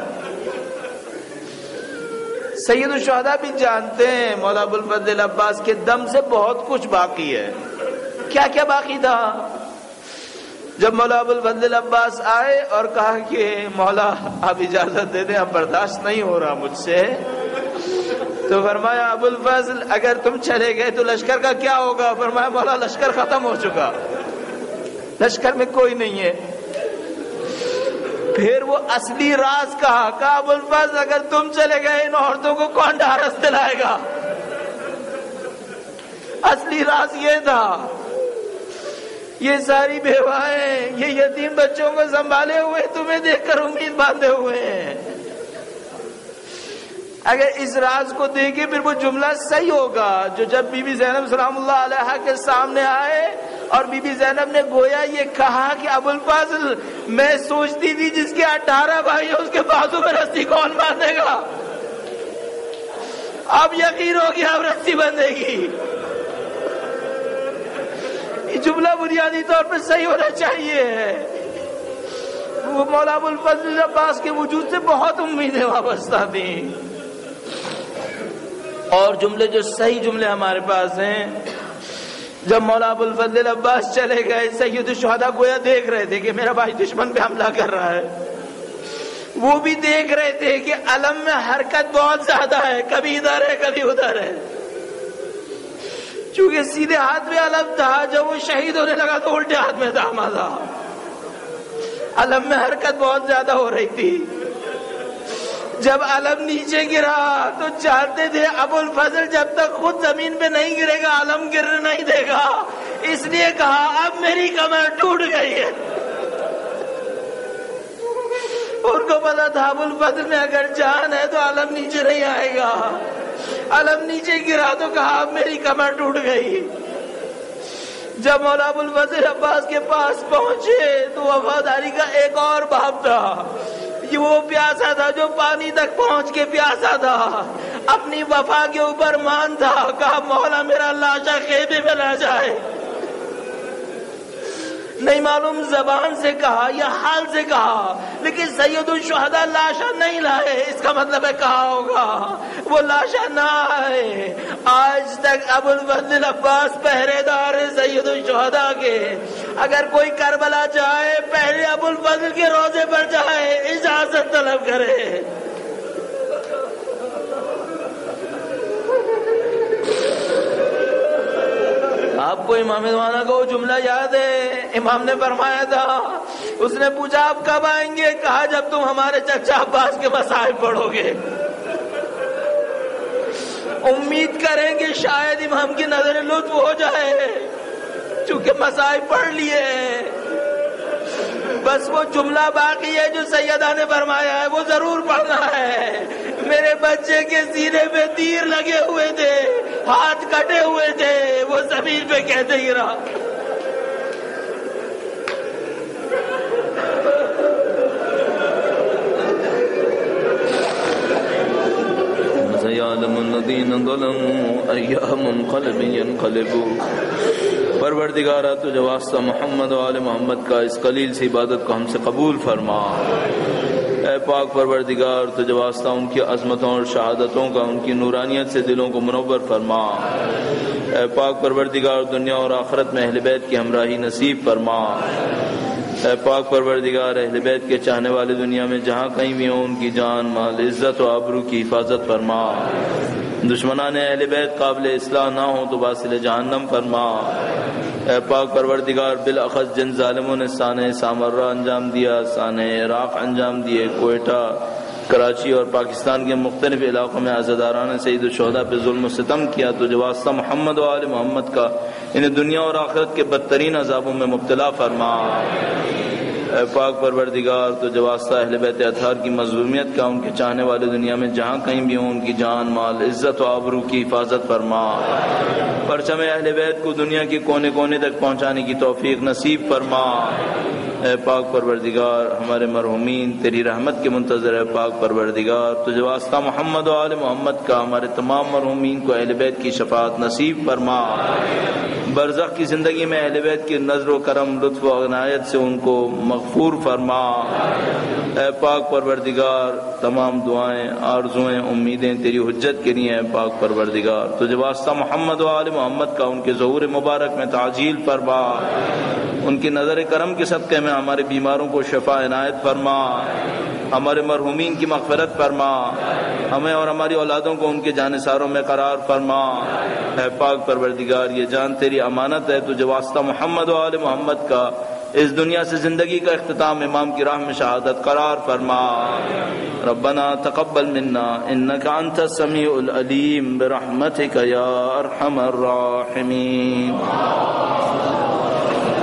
سید الشہداء بھی جانتے ہیں مولا ابوالفضل عباس کے دم سے بہت کچھ باقی ہے۔ کیا کیا باقی تھا؟ جب مولا ابوالفضل عباس آئے اور کہا کہ مولا اب اجازت دے دیں، اب برداشت نہیں ہو رہا مجھ سے، تو فرمایا ابوالفضل اگر تم چلے گئے تو لشکر کا کیا ہوگا؟ فرمایا مولا لشکر ختم ہو چکا، لشکر میں کوئی نہیں ہے۔ پھر وہ اصلی راز کہا ابوالفضل اگر تم چلے گئے ان عورتوں کو کون ڈھارس دلائے گا؟ اصلی راز یہ تھا، یہ ساری بیوائیں، یہ یتیم بچوں کو سنبھالے ہوئے تمہیں دیکھ کر امید باندھے ہوئے ہیں، اگر اس راز کو دیکھے پھر وہ جملہ صحیح ہوگا جو جب بی بی زینب سلام اللہ علیہا کے سامنے آئے اور بی بی زینب نے گویا یہ کہا کہ ابوالفضل میں سوچتی تھی جس کے 18 بھائی ہیں اس کے بازو میں رسی کون باندھے گا، اب یقین ہو گیا اب رسی بندھے گی۔ یہ جملہ بنیادی طور پر صحیح ہونا چاہیے۔ وہ مولا ابوالفضل عباس کے وجود سے بہت امیدیں وابستہ تھیں، اور جملے جو صحیح جملے ہمارے پاس ہیں، جب مولا ابوالفضل عباس چلے گئے سید الشہداء گویا دیکھ رہے تھے کہ میرا بھائی دشمن پہ حملہ کر رہا ہے، وہ بھی دیکھ رہے تھے کہ علم میں حرکت بہت زیادہ ہے، کبھی ادھر ہے کبھی ادھر ہے. چونکہ سیدھے ہاتھ میں علم تھا، جب وہ شہید ہونے لگا تو الٹے ہاتھ میں داماد تھا. علم میں حرکت بہت زیادہ ہو رہی تھی. جب علم نیچے گرا تو چاہتے تھے ابو الفضل جب تک خود زمین پہ نہیں گرے گا علم گرنے نہیں دے گا، اس لیے کہا اب میری کمر ٹوٹ گئی ہے. ان کو پتا تھا ابو الفضل میں اگر جان ہے تو علم نیچے نہیں آئے گا. علم نیچے گرا تو کہا اب میری کمر ٹوٹ گئی. جب مولا ابو الفضل عباس کے پاس پہنچے تو وفاداری کا ایک اور باب تھا. یہ وہ پیاسا تھا جو پانی تک پہنچ کے پیاسا تھا، اپنی وفا کے اوپر مان تھا. کہا مولا میرا لاشا خیمے میں نہ جائے. نہیں معلوم زبان سے کہا یا حال سے کہا، لیکن سید الشہداء لاشا نہیں لائے. اس کا مطلب ہے کہا ہوگا وہ لاشا نہ آئے. آج تک ابو الفضل عباس پہرے دار ہے سید الشہداء کے. اگر کوئی کربلا جائے پہلے ابو الفضل کے روضے پر جائے، اجازت طلب کرے. آپ کو امام زمانہ کا وہ جملہ یاد ہے؟ امام نے فرمایا تھا، اس نے پوچھا آپ کب آئیں گے؟ کہا جب تم ہمارے چچا عباس کے مصائب پڑھو گے. امید کریں کہ شاید امام کی نظر لطف ہو جائے، چونکہ مصائب پڑھ لیے. بس وہ جملہ باقی ہے جو سیدہ نے فرمایا ہے، وہ ضرور پڑھنا ہے. میرے بچے کے سینے پہ تیر لگے ہوئے تھے، ہاتھ کٹے ہوئے تھے، وہ زمین پہ کیسے گرا. سيعلم الذين ظلموا أي منقلب ينقلبون. پروردگارہ تجھے واسطہ محمد و آل محمد کا اس قلیل سی عبادت کو ہم سے قبول فرما. اے پاک پروردگار تجھے واسطہ ان کی عظمتوں اور شہادتوں کا ان کی نورانیت سے دلوں کو منور فرما. اے پاک پروردگار دنیا اور آخرت میں اہل بیت کی ہمراہی نصیب فرما. اے پاک پروردگار اہل بیت کے چاہنے والے دنیا میں جہاں کہیں بھی ہوں ان کی جان مال عزت و آبرو کی حفاظت فرما. دشمنان اہل بیت قابل اصلاح نہ ہوں تو باطل جہنم فرما. اے پاک پروردگار بالاخص جن ظالموں نے سانحہ سامرہ انجام دیا، سانحہ عراق انجام دیے، کوئٹہ، کراچی اور پاکستان کے مختلف علاقوں میں عزاداران سید الشہداء پہ ظلم و ستم کیا، تجھے واسطہ محمد و آل محمد کا انہیں دنیا اور آخرت کے بدترین عذابوں میں مبتلا فرما. اے پاک پروردگار تجھے واسطہ اہل بیت اطہار کی مظلومیت کا ان کے چاہنے والے دنیا میں جہاں کہیں بھی ہوں ان کی جان مال عزت و آبرو کی حفاظت فرما. پرچم اہل بیت کو دنیا کے کونے کونے تک پہنچانے کی توفیق نصیب فرما. اے پاک پروردگار ہمارے مرحومین تیری رحمت کے منتظر ہے. پاک پروردگار تجھے واسطہ محمد و آل محمد کا ہمارے تمام مرحومین کو اہل بیت کی شفاعت نصیب فرما. برزخ کی زندگی میں اہل بیت کی نظر و کرم لطف و عنایت سے ان کو مغفور فرما. اے پاک پروردگار تمام دعائیں آرزویں امیدیں تیری حجت کے لیے ہیں. پاک پروردگار تجھے واسطہ محمد و آل محمد کا ان کے ظہور مبارک میں تعجیل فرما. ان کی نظر کرم کے صدقے میں ہمارے بیماروں کو شفا عنایت فرما. ہمارے مرحومین کی مغفرت فرما. ہمیں اور ہماری اولادوں کو ان کے جانثاروں میں قرار فرما. اے پاک پروردگار یہ جان تیری امانت ہے. تجھے واسطہ محمد و آل محمد کا اس دنیا سے زندگی کا اختتام امام کی راہ میں شہادت قرار فرما. ربنا تقبل منا انك انت السميع العليم برحمتك يا ارحم الراحمين.